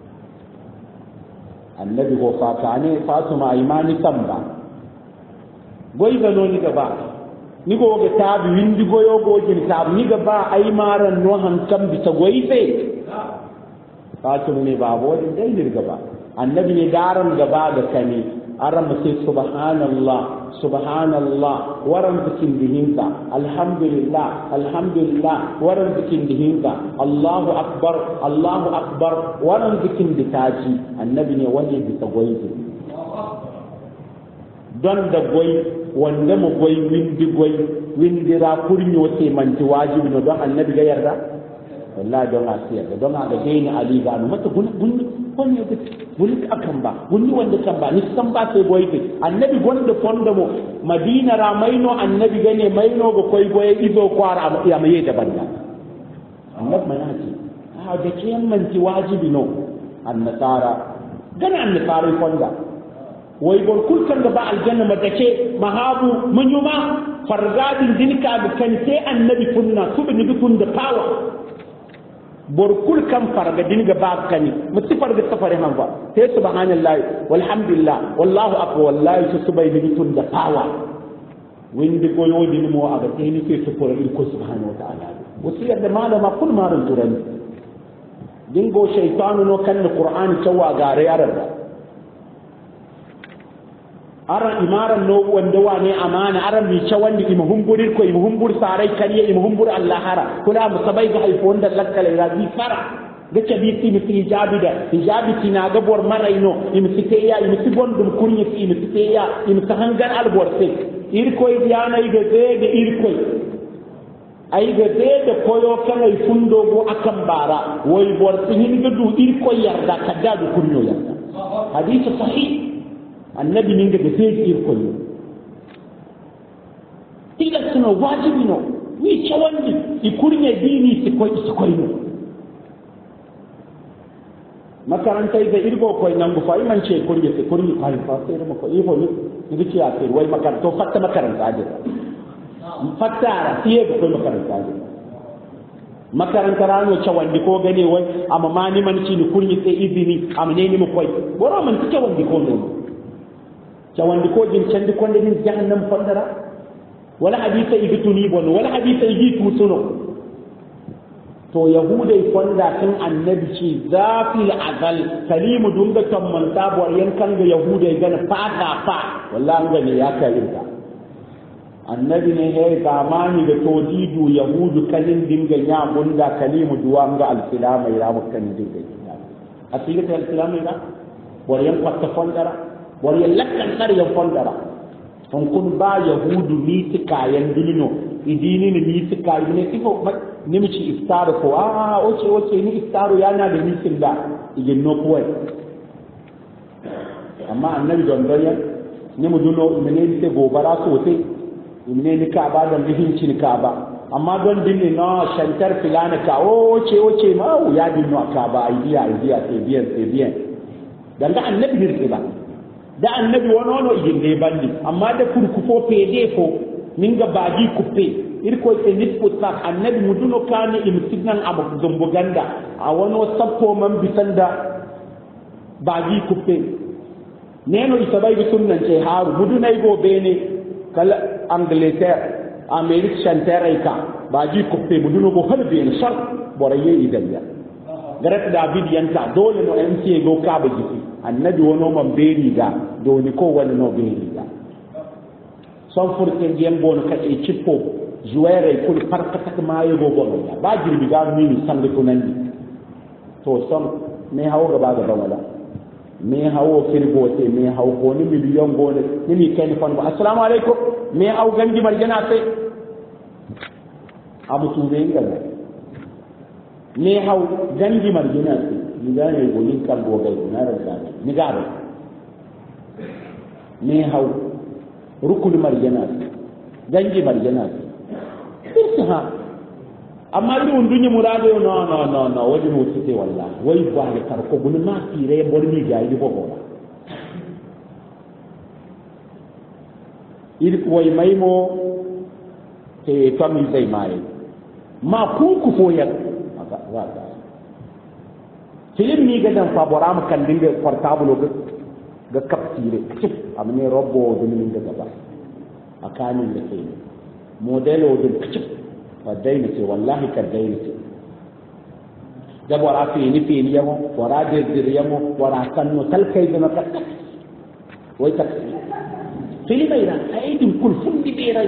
annabi go fa kane fatuma imani tamba goy ga no ni ga ba ni go ga tabi windi goyo go jin tabi ni ga ba ai maran no han kam bi ta goyi fe fatuma ne babo din dai ni ga ba annabi ne daran gaba da kani aran mu sai subhanallah subhanallah waran bikin dihinka alhamdulillah alhamdulillah waran bikin dihinka Allahu akbar Allahu akbar waran bikin ditaji annabi ne wani bisa goyi don da goyi wanda mu goyi windi goyi windira kurnyo sai manti wajibi no don annabi ga yarda wallahi don asiya don ga gaini ali ga no mata gun gun gun gun akan ba gun wanda kan ba ni san ba sai goyi annabi gonda fonda mo madina ra maino annabi gane maino go koy goye izo kwara ya maye da banda annabi manati ha da kiyan manti wajibi no annasara gana annasara fonda way bon kul kan ba aljanna madace mahabu munyuma fargadin dinka ga kante annabi kunna subni bikun da power bor kul kan farga dinga ba kani mutti farga safare han ba sai subhanallahi walhamdulillah wallahu akbar wallahi su subai bikun da power windi ko yodi mo aga teni ke su ko ko subhanahu wa ta'ala wasiyar da malama kul maran turani dingo shaytanu no kan qur'ani tawa gare yarda aran imaran no wanda wane amana aran mi ce wanda im humburir ko im humbur sarai kariye im humbur Allah hara kula musabai ga haifo wanda lakkale rabi fara gace bi ti mi hijabi da hijabi tina ga bor maraino im site ya im ti bondum kunyi ti im site ya im sahangan albor se ir koy diana iga de de ir koy ay ga de de koyo kana fundo go akan bara woy bor tin ga du ir koy yarda kadda du kunyo yarda hadith sahih annabi ninga da sai ir koyo ila suna wajibi no ni chawandi ikurnye dini si koy si koy no makaranta da irgo koy nangu fa iman ce kurye si kurye kai fa sai da ko ifo ni ni ci a sai wai makaranta fatta makaranta da fatta ra sai ga koy makaranta da makaranta rano chawandi ko gane wai amma mani man ci ni kurye sai izini amma ne ni mu koy boro man ci chawandi ko no jawandi ko jin candi konde min jahannam fondara wala hadisa ibtuni bon wala hadisa yitu suno to yahuda fonda kan annabi ci zafil azal kalimu dunga tamman tabor yankan ga yahuda gana fata fa wallahi ngane ya kai irka annabi ne he zamani da todidu yahudu kalin dinga nya bunda kalimu duwa ga al-islam ya mukan dinga asiri ta al-islam ina bor yan fatta fondara wani lakkan kar ya fondara on kun ba yahudu ni tikayen dilino idini ni tikayen ne ifo ne mi ci iftaru ko a oce oce ni iftaru yana da mitin da igin no ko amma annabi don donya ne mu duno mene ne gobara so te mene ne ka ba da bihin cin ka ba amma don dinne no shantar filana ka oce oce ma ya dinno ka ba idiya idiya sai biyan sai biyan dan da annabi ne ba da annabi wono no iginde bandi amma da kurkufo pede ko ninga baji kuppe irko e nitpo sak annabi muduno kane imtignan abu zumbu ganda a wono sappo man bitanda baji kuppe neno isabai bi sunnan ce haru mudunai go bene kala angleterre amerique chantereka baji kuppe muduno go halbe en sar boraye idanya garat david yanta dole no M C go ka ba jiki annabi wono man beri ga doni ko wala no beri ga son furke gem bon ka e chippo juere kul parka tak mayo go bon ba jirbi ga mi sanne ko nandi to son me hawo ga ba ga wala me hawo firgo te me hawo ko ni million go ne ni ken fon ba assalamu alaikum me hawo ganji marjana sai abu tube ngala me hawo ganji marjana sai ni ga ne go ni kan go ga na ra ni ga me hawo rukul marjana ganji marjana sai ha amma ni undunyi murado no no no no wadi mo tite wallahi way ba le tar ko gun ma tire bor mi gaay di bobo il way maymo te fami tay may ma ku ku fo yak aka wada film ni ga dan fa boram kan dinga portable ga ga kaptire cip amne robbo de min ga ba akani le tay modelo de cip fadaina ce wallahi kadaina ce jabo rafi ni fi ni yamo wara de dir yamo wara kanno talkai da maka wai taksi filimai ran aidin kul fundi berai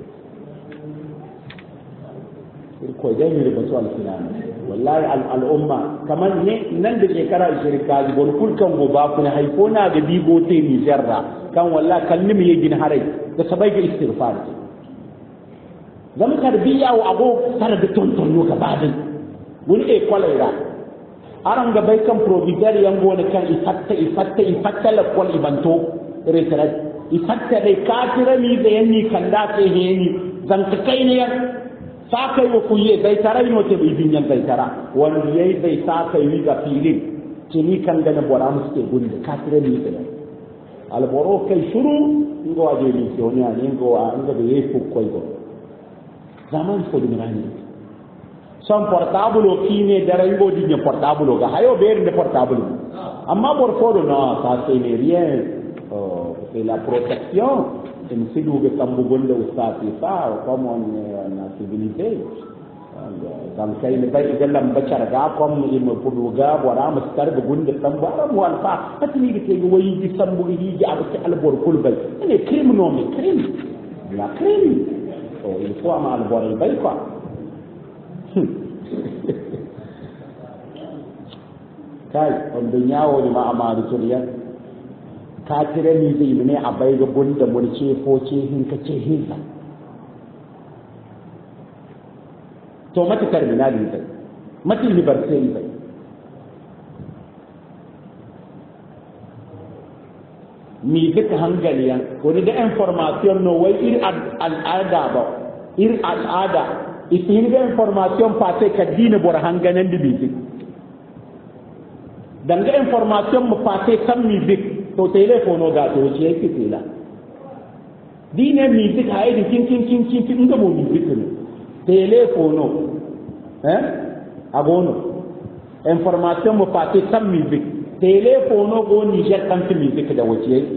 ko dai ne ba su al-islam wallahi al-umma kaman ne nan da shekara ishirin ka ji gon kul kan go ba kun haifo na da bigo te ni jarra kan wallahi kallimi ya gin harai da sabai ga istighfar zama tarbiya wa ago tare da tonton no ka badin wani e kwalaira aran ga bai kan provider yan gona kan ifatta ifatta ifatta la kwal ibanto retara ifatta dai kafira ni da yanni kan da ke heni zan ka kai ne sa kai wa kuye bai tarai no te bibin yan bai tara wanda yayi bai sa kai wi ga filin kini kan da na bora muske gunda kafira ni da alboro kai shuru ngo aje ni sonya ni ngo a ngo be yefu koy go zaman fo dimrani son portable ki ne da rango di ne portable ga hayo be de portable amma por fodo no ça c'est rien oh c'est la protection c'est une sidu que tambu gonde ustati fa comme on na civilisé dan kai ne bai da lamba charga comme il me pudu ga wara mastar da gonde tambu aram wal fa atini ke go yi di tambu yi ji abati albor kul bai ne crime non mais crime la crime oh il faut ama albor bai quoi kai wanda yawo ne ma amari turiya ka tire ni zai ne a bai ga bunda mulce ko ce hin ka ce hin to mata terminal ne mata university ne mi duka hangaliyan wani da information no wai ir al'ada ba ir al'ada isin da information fa sai ka dina bor hanganan dibi danga information mu fa sai kan music to telefono ga to ce yake tela dine music hayi din kin kin kin kin inda mu music ne telefono eh abono information mu fa sai kan music telefono go ni je kan music da wace yake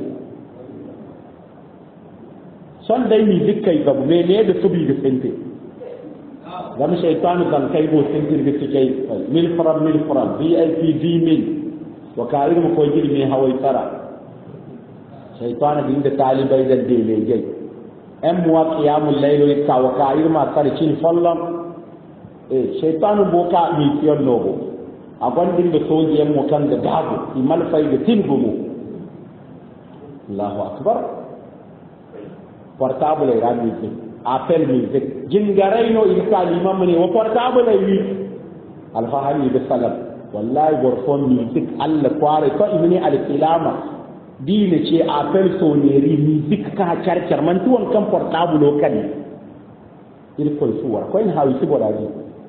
son dai music kai ga me ne da subi da sente gam shaytanu kan kai go sentir bi tikay mil faram mil faram vip v mil wa kair mu koy jiri me hawai tara shaytanu din da talibai da dele gai am wa qiyamul layl ka wa kair ma tar cin fallam eh shaytanu boka mi fiyon nogo agon din da soje mu kan da dago imal fay da tingumu Allahu akbar portable rami appel music jingarai no in kalima mane wa portable yi alfahari da salam wallahi gorfon music Allah kware ko imani al-kilama dine ce appel soneri music ka charchar man tuwan kan portable kan il ko suwa ko in hawi ci bodaji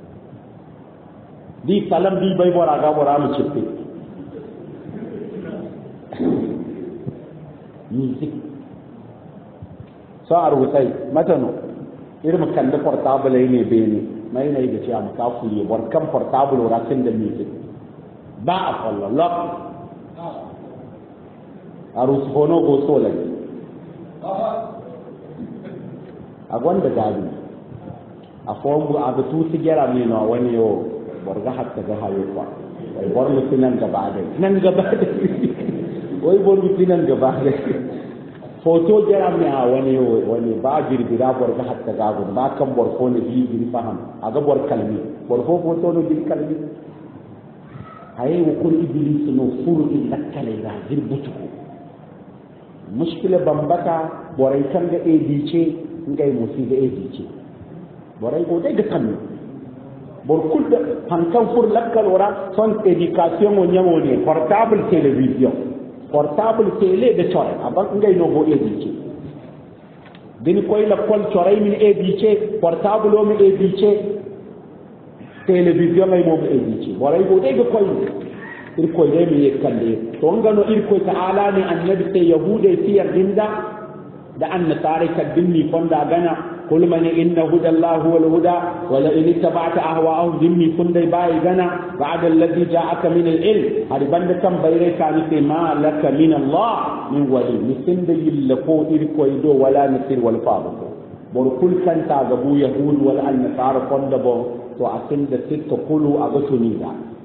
di salam di bay bora ga bora mu cippe music sa arwutai matano irin kan da portable ne be ne mai ne da cewa ka fuye bar kan portable rakin da music ba a fallo lock arus hono go sola a gwanda gadi a fongu a tu sigara ne no wani yo bar ga hatta ga hayo kwa wai bar mutinan gaba da nan gaba da wai bar mutinan gaba da foto jara mi a wani wani ba girbira bor ga hatta ga gun ba kan bor ko ne bi gir faham aga bor kalmi bor ko foto no gir kalmi hay wo kun iblis no furu illa kale ga girbutu mushkila bambata borai kan ga edice ngai musi ga edice borai ko dai ga kan bor kulda hankan fur lakkal wara son education won yamo ne portable television portable tele de chore aban ngay no go edice din koy la kol chore min edice portable o mi edice television ay mo edice boray go de koy ir koy de mi yakande to ngano ir koy ta'ala ni annabi te yahude tiyar dinda da an nasare ka dinni fonda gana kul man inna hudallahi wal huda wala in ittaba'ta ahwa'ahum dinni fonda bai gana ba'da alladhi ja'aka min al-ilm hadi banda kan bayre ka ni te ma laka min Allah min wali misin da yillako ir koy do wala nasir wal fa'u bor kul kan ta gabu yahud wal an nasara fonda bo to akin da tikka kulu agatuni da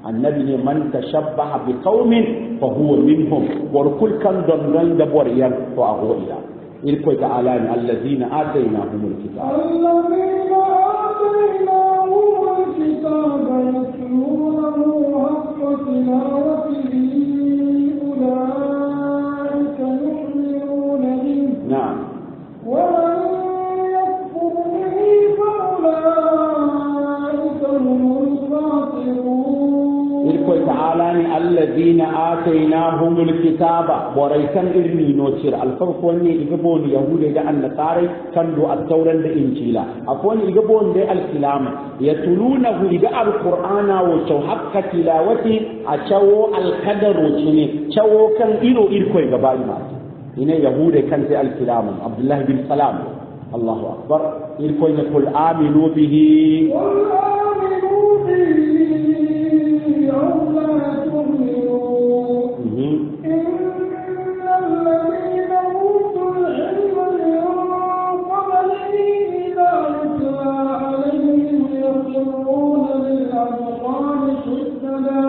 annabi ne man tashabbaha bi qaumin fa huwa minhum war kul kan don don da boriyan to a hoida irko ta'ala ni allazina atainahumul kitab allazina atainahumul kitaba yatlunahu haqqa tilawatihi ulaika yu'minuna bihi na'am wa man yakfur bihi fa ulaika humul khasirun irko ta'ala ni allazina atainahumul kitaba boraitan irmi no cir alfarko ne igabo ni yahude da annasare kan do at-tauran da injila afoni igabo ne al-kilama yatulunahu iga al-qur'ana wa chaw hakka tilawati a chawo al-qadaru ne chawo kan iro irko gaba ina ine yahude kan sai al-kilama abdullah bin salam Allahu akbar irko ne kul aminu bihi qul aminu bihi أو لا تؤمنوا إن الذين أوتوا العلم من قبله إذا يتلى عليهم يخرون للأذقان سجدا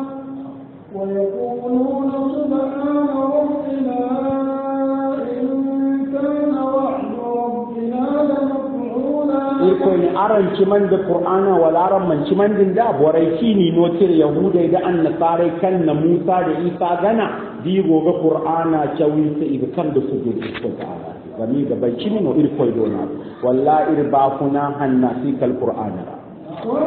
ويقولون سبحان ربنا إن كان وعد ربنا لمفعولا irko ni aran ciman da qur'ana wala aran man ciman din da borai kini no tir yahuda da annasare kan na musa da isa gana di goga qur'ana chawi sai iga kan da su gudu ko ta'ala gami ga bai cini no irko dona wallahi ir ba kuna hanna fi kal qur'ana wa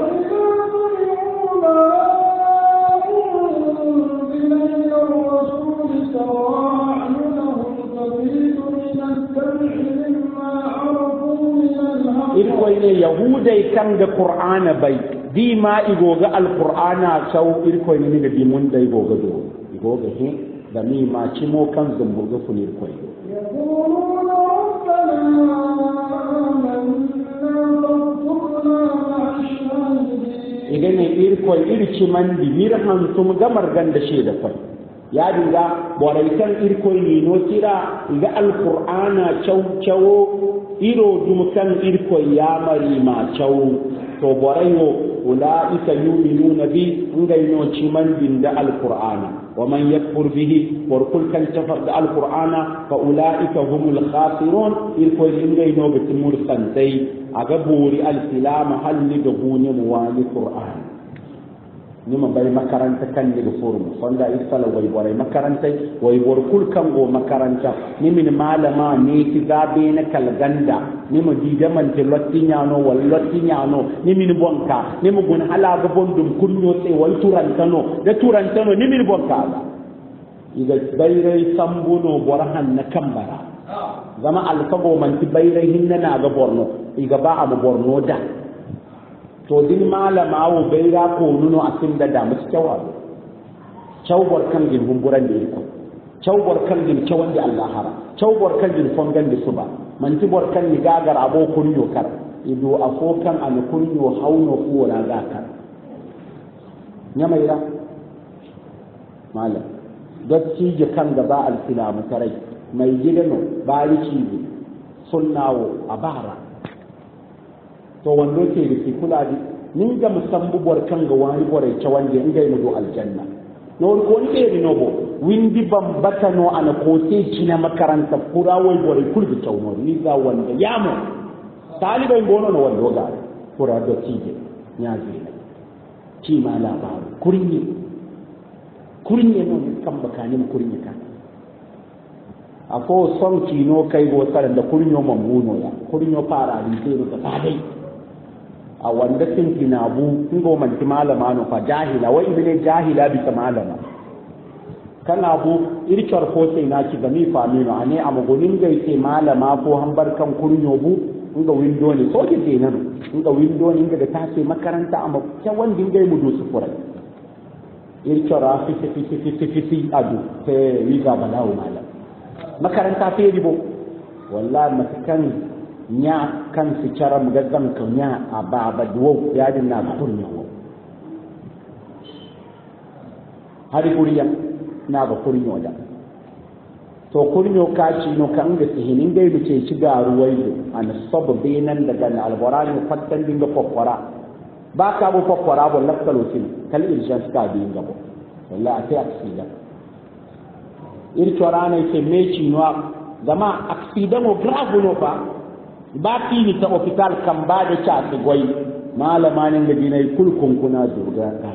irko ne yahudai kan da qur'ana bai di ma igoga alqur'ana sau irko ne da dimun dai goga do igoga he da mi ma cimo kan zumburga kun irko يقولون ربنا آمنا فاغفرنا مع الشاهدين idan ne irko irci man di mirhan tum gamar ganda she da kai ya dinga boraitan irko ni no tira ga alqur'ana chau chau iro dumukan irko ya mari ma chau to borayo ulaika yu'minuna bi ngai no ciman din da alqur'ana wa man yakfur bihi wa kul kan tafar da alqur'ana fa ulaika humul khasirun irko ngai no bitimur santai aga buri alsilama halli da gune mu wani qur'an nima bai makaranta kan ni forum sonda isala way boray makaranta way bor kul kan go makaranta ni min malama ne ti gabe na kalganda ni mo di jaman te lotti nyano wal lotti nyano ni min bonka ni mo gun hala ga bondum kunno te wal turantano de turantano ni min bonka ga iga bayrai sambuno borhan na kambara zama alfago man ti bayrai hinna na ga borno iga ba abu borno da to din malama wo bai ga ko nuno asin da da musu kyawa chawbar kan gin humburan da yiko chawbar kan gin kyawan da Allah hara chawbar kan gin fongan da suba man ti bor kan ni gagar abo kunyo kar ido afokan an kunyo hauno ko na zakar nyamaira malam dacci je kan gaba al-filamu tarai mai gidano bariki sunnawo abara to wando ke da ke kula da nin ga musambuwar kan ga wani bore ta wanda in ga mu do aljanna no ko ni be no bo windi bambata no ana ko te kina makaranta kura wai bore kulbi tawno ni ga wanda yamo talibai gono no wando ga kura da tije nya ji ci ma labaru kurinye kurinye no kan bakani mu kurinye ka ako son kino kai go saran da kurinyo mamuno ya kurinyo fara ni sai da dai a wanda sun kinabu in go man malama no fa jahila wai ibne jahila bi malama kana bu irkar ko sai na ki gami fami no ane a magonin gai sai malama ko hambar kan kurnyo bu in ga window ne ko ke nan in ga window ne ga ta sai makaranta amma kyawan dingai mu do su furai irkar fi fi fi fi fi fi adu sai wiga balawo malam makaranta fe ribo wallahi matakan nya kan su cara mu gaggam kan nya a baba duwo ya dinna kunyo hari kuriya na ba kunyo da to kunyo kaci no kan ga sihinin dai bice ci ga ruwai an sabbe nan daga alqur'ani fattan dinga kokora ba ka bu fofora bo lakkalo sin kal urgence ka bi ngabo wallahi ate accident ir chorana ke meci no dama accident mo grave no fa ba ki ni ta hospital kan ba da cha su goyi malamanin da dinai kulkun kuna zurga ka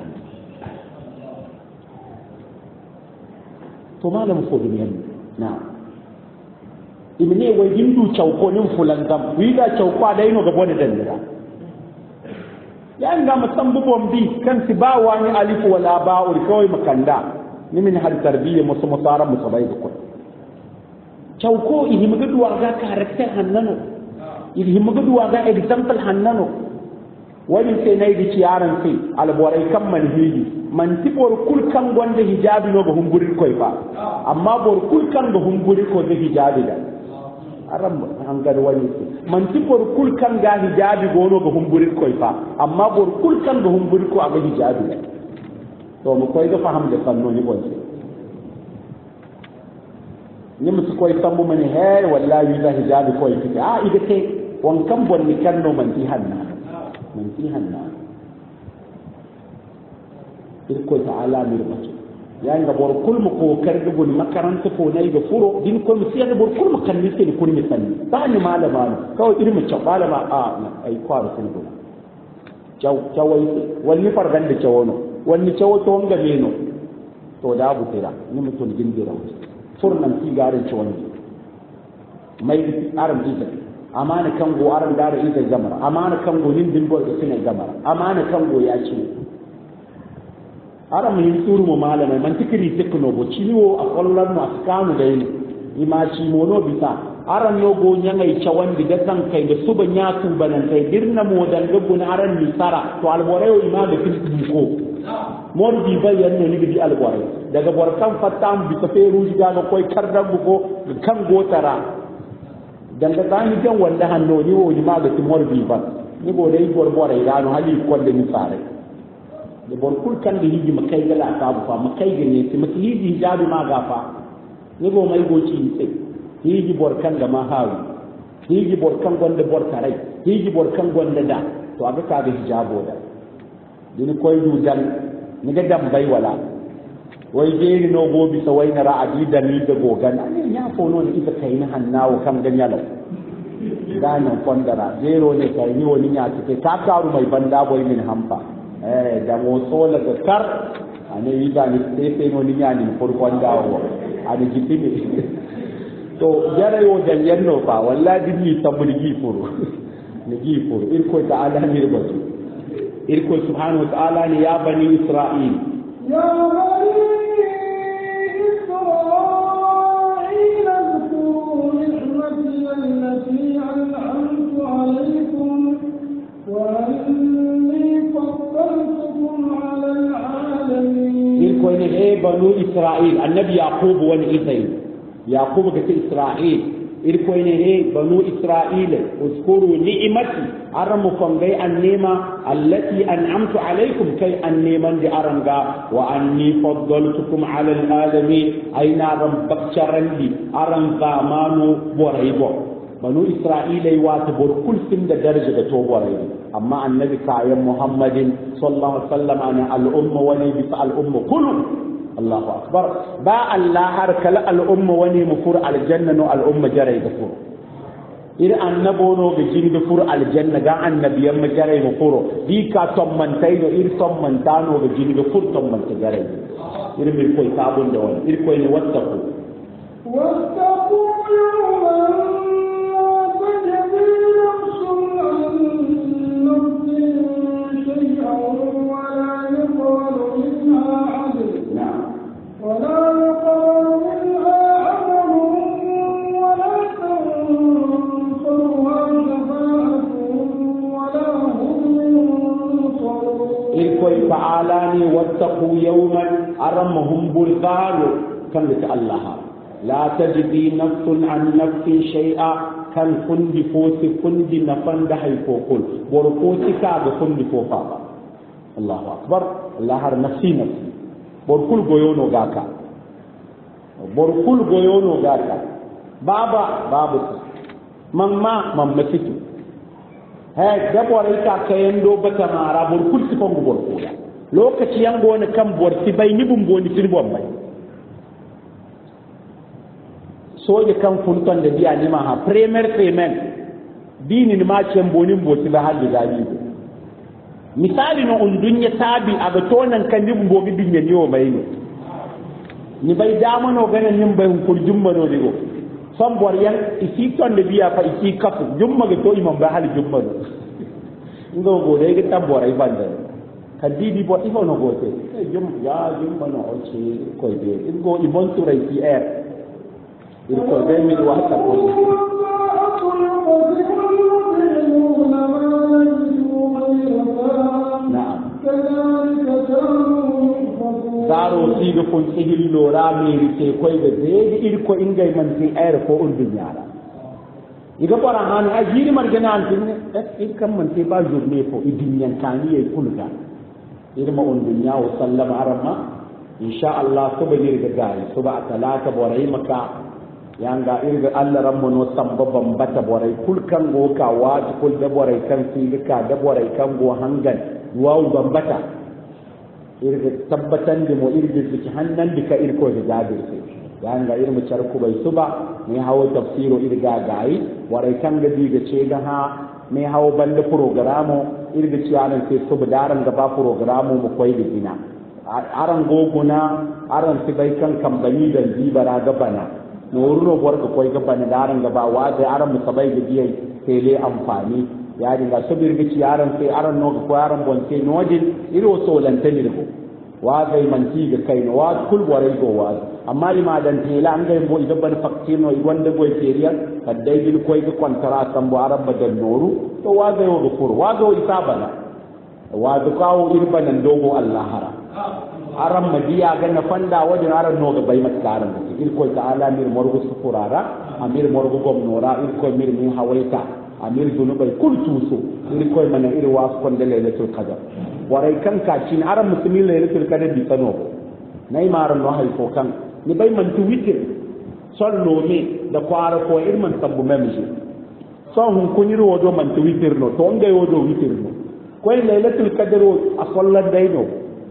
to malam ko duniyan na ibne wai hindu chauko nin fulan gam wiga chauko dai no gabo da dandira yan ga musambu bombi kan si ba wani alif wala ba'ur kawai makanda ni min hal tarbiyya musu musara musabai da kun chauko ini magaduwa ga karakter hannano ini magaduwa ga example hannano wani sai nayi da ciyaran sai alborai kan manhiji man tibor kul kan gonda hijabi no ga hunguri koi fa amma bor kul kan ga hunguri ko da hijabi da aram an ga wani man tibor kul kan ga hijabi gono ga hunguri koi fa amma bor kul kan ga hunguri ko ga hijabi da to mu koi ga faham da sanno ni gonse ni mu koi sambu mani he wallahi da hijabi koi kike a ida ke wankan bonni kan no man ti hanna man ti hanna irko ta'ala mir mace yayin ga bor kul mu ko karga gun makaranta ko nayi ga furo din ko mu sai bor kul mu kan ni sai kun mi sanni ba ni malama kawai irin mu chabala ma a ai kwaro sun gun chaw chawai wani fargan da chawono wani chawo to nga meno to da abu tira ni mutun gindira furnan ti garin chawon mai aram ita amana kan go aran da ita zamara amana kan go nin din bor ita ne zamara amana kan go ya ci aram yin turu mu malama man tikiri tekno bo ciwo a kollan mu askanu da yin imaci mono bisa aran no go nyangai chawan diga kan kai da suba nya su banan kai dirna mo dan gabun aran mi sara to alborayo ima da kin ko mor bi bayan no ni bi alborai daga borkan fatam bi ta feru diga no koy kardan bu ko kan gotara dan da tani jan wanda hanno ni wo ni ma da mor bi ba ni go dai borborai da no hali ko da ni sare da borkul kan da hiji makai gala ta bu fa makai gane sai maki hiji jabi ma gafa ni go mai goci ni sai hiji borkan da ma hawi hiji borkan gonda borkarai hiji borkan gonda da to aga ka ga hijabo da din koy du dan ni ga dam bai wala wai je ni no gobi sa wai na ra'adi da ni da gogan ani ya fo no ni ita kai na hannawo kan ganyalo ganan fondara zero ne kai ni woni ya take ka karu mai banda boy min hampa eh da mo sola da kar ane yi da ni sai no ni yani farkon dawo ane jitini to yare yo da yanno fa wallahi ni taburgi furu ni gi furu in ko ta ala ni rubutu in ko subhanahu wa ta'ala ni ya bani isra'il ya bani isra'il اذكروا نعمتي التي أنعمت عليكم وأني فضلتكم على العالمين. يقول إيه بنو إسرائيل النبي يعقوب والإسرائيل يعقوب كت إسرائيل يقول إيه بنو إسرائيل اذكروا نعمتي أرم فنجي النعمة التي أنعمت عليكم كي النعمة دي أرمغا وأني فضلتكم على العالمين أين أرم بكشرن دي أرم غامانو بوريبو banu isra'ila wata bor kul sin da daraja da toborai amma annabi kayan muhammadin sallallahu alaihi wasallam ana al umma wani bi al umma kullu allahu akbar ba allah har kala al umma wani mufur al janna no al umma jarai da fur ir annabo no ga jin da fur al janna ga annabiyan ma jarai mu furo bi ka tom man tay no ir tom man tano ga jin da fur tom man ta jarai ir mi koy sabun da wani ir koy ne wattaqu wattaqu yawman تعالى واتقوا يوما أرمهم بلغار كان الله لا تجدي نفس عن نفس شيئا كان كند فوت كند نفن دحي فوقل ورقوتك بكند فوقا الله أكبر الله هر نفسي نفسي بركل غيونو غاكا بركل غيونو غاكا بابا بابا ماما مامتك he da borai ka kayan do bata mara bor kulti ko bor ko ya lokaci yan gona kan bor ti bai ni bum boni tin bom bai soje kan funton da biya ni ma ha premier payment dini ni ma cen boni mboti ba halli gabi misali no on dunya tabi aga tonan kan ni bum bobi dinya ni o mai ni ni bai dama no ganan nin bai kur jumma no digo son bor yan isi ton da biya fa isi kafu jumma ga to imam ba hal jumma no ngo go de ga tabora ai banda kadidi bo ifo no go te jum ya jumma no o ce ko de ngo ibon turai fi air il ko de mi wa ta ko na'am zaro si ga fon ihil lora mi rike koy ga de ir ko ingay man ti air ko un dunyara iga bara han a jiri margana an tin ir kam man ti ba journe ko idinyan tani e kulga ir ma un dunya wa sallama arama insha Allah suba ni ga gai suba talata borai maka yanga ir ga Allah rammo no samba bambata borai kulkan go ka waji kul da borai kan ti ka da borai kan go hangan wawu bambata irga tabbatan da mu irga fiki hannan dika irko da gabe yan ga irmu charku bai suba ne hawo tafsiro irga gai warai kan ga diga ce ga ha ne hawo banda programo irga ci anan sai suba daran ga ba programo mu koi da gina aran goguna aran ti bai kan kambani da zibara ga bana no runo borka koi ga bana daran ga ba wa da aran mu sabai ga diyai sai le amfani ya dinga sabir gi yaran sai aran no ko yaran bonke nojin iro so lantani ko wa gai manti ga kai no wa kul bore go wa amma lima dan tela an gai bo idan ban fakti no wanda go teriya kadai bil koy ga kontara kan bo arab badan noru to wa gai go fur wa go isabana wa du kawo irbanan dogo Allah hara aran madiya ga na fanda wajen aran no ga bai matkaran il ko ta'ala mir morgo sufurara amir morgo gom nora il ko mir min hawaita amir dunubai kultuso iri koy mana iri was kon de lailatul qadar warai kan ka cin aran muslimin lailatul qadar bi sano nay maran no hay ko kan ni bay man tu witir sol no me da kwara ko irman sabbu memji so hun kuniro wodo man tu witir no to ngay wodo witir no koy lailatul qadar a sallar dayno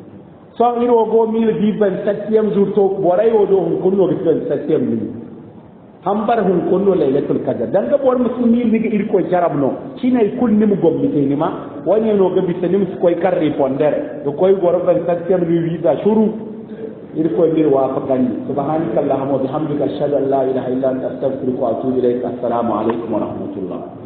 so iro go mil di ben septième jour to warai wodo hun kunno bi ben septième ni hambar hun konno lailatul qadar dan ga bor muslimi ni ga irko jarabno kinai kunni mu gommi te ni ma wani no ga bisani mu koy karri pondere do koy goro ban takkam ri visa shuru irko mir wa faqani subhanakallahumma wa bihamdika ashhadu an la ilaha illa anta astaghfiruka wa atubu ilaik assalamu alaikum wa rahmatullah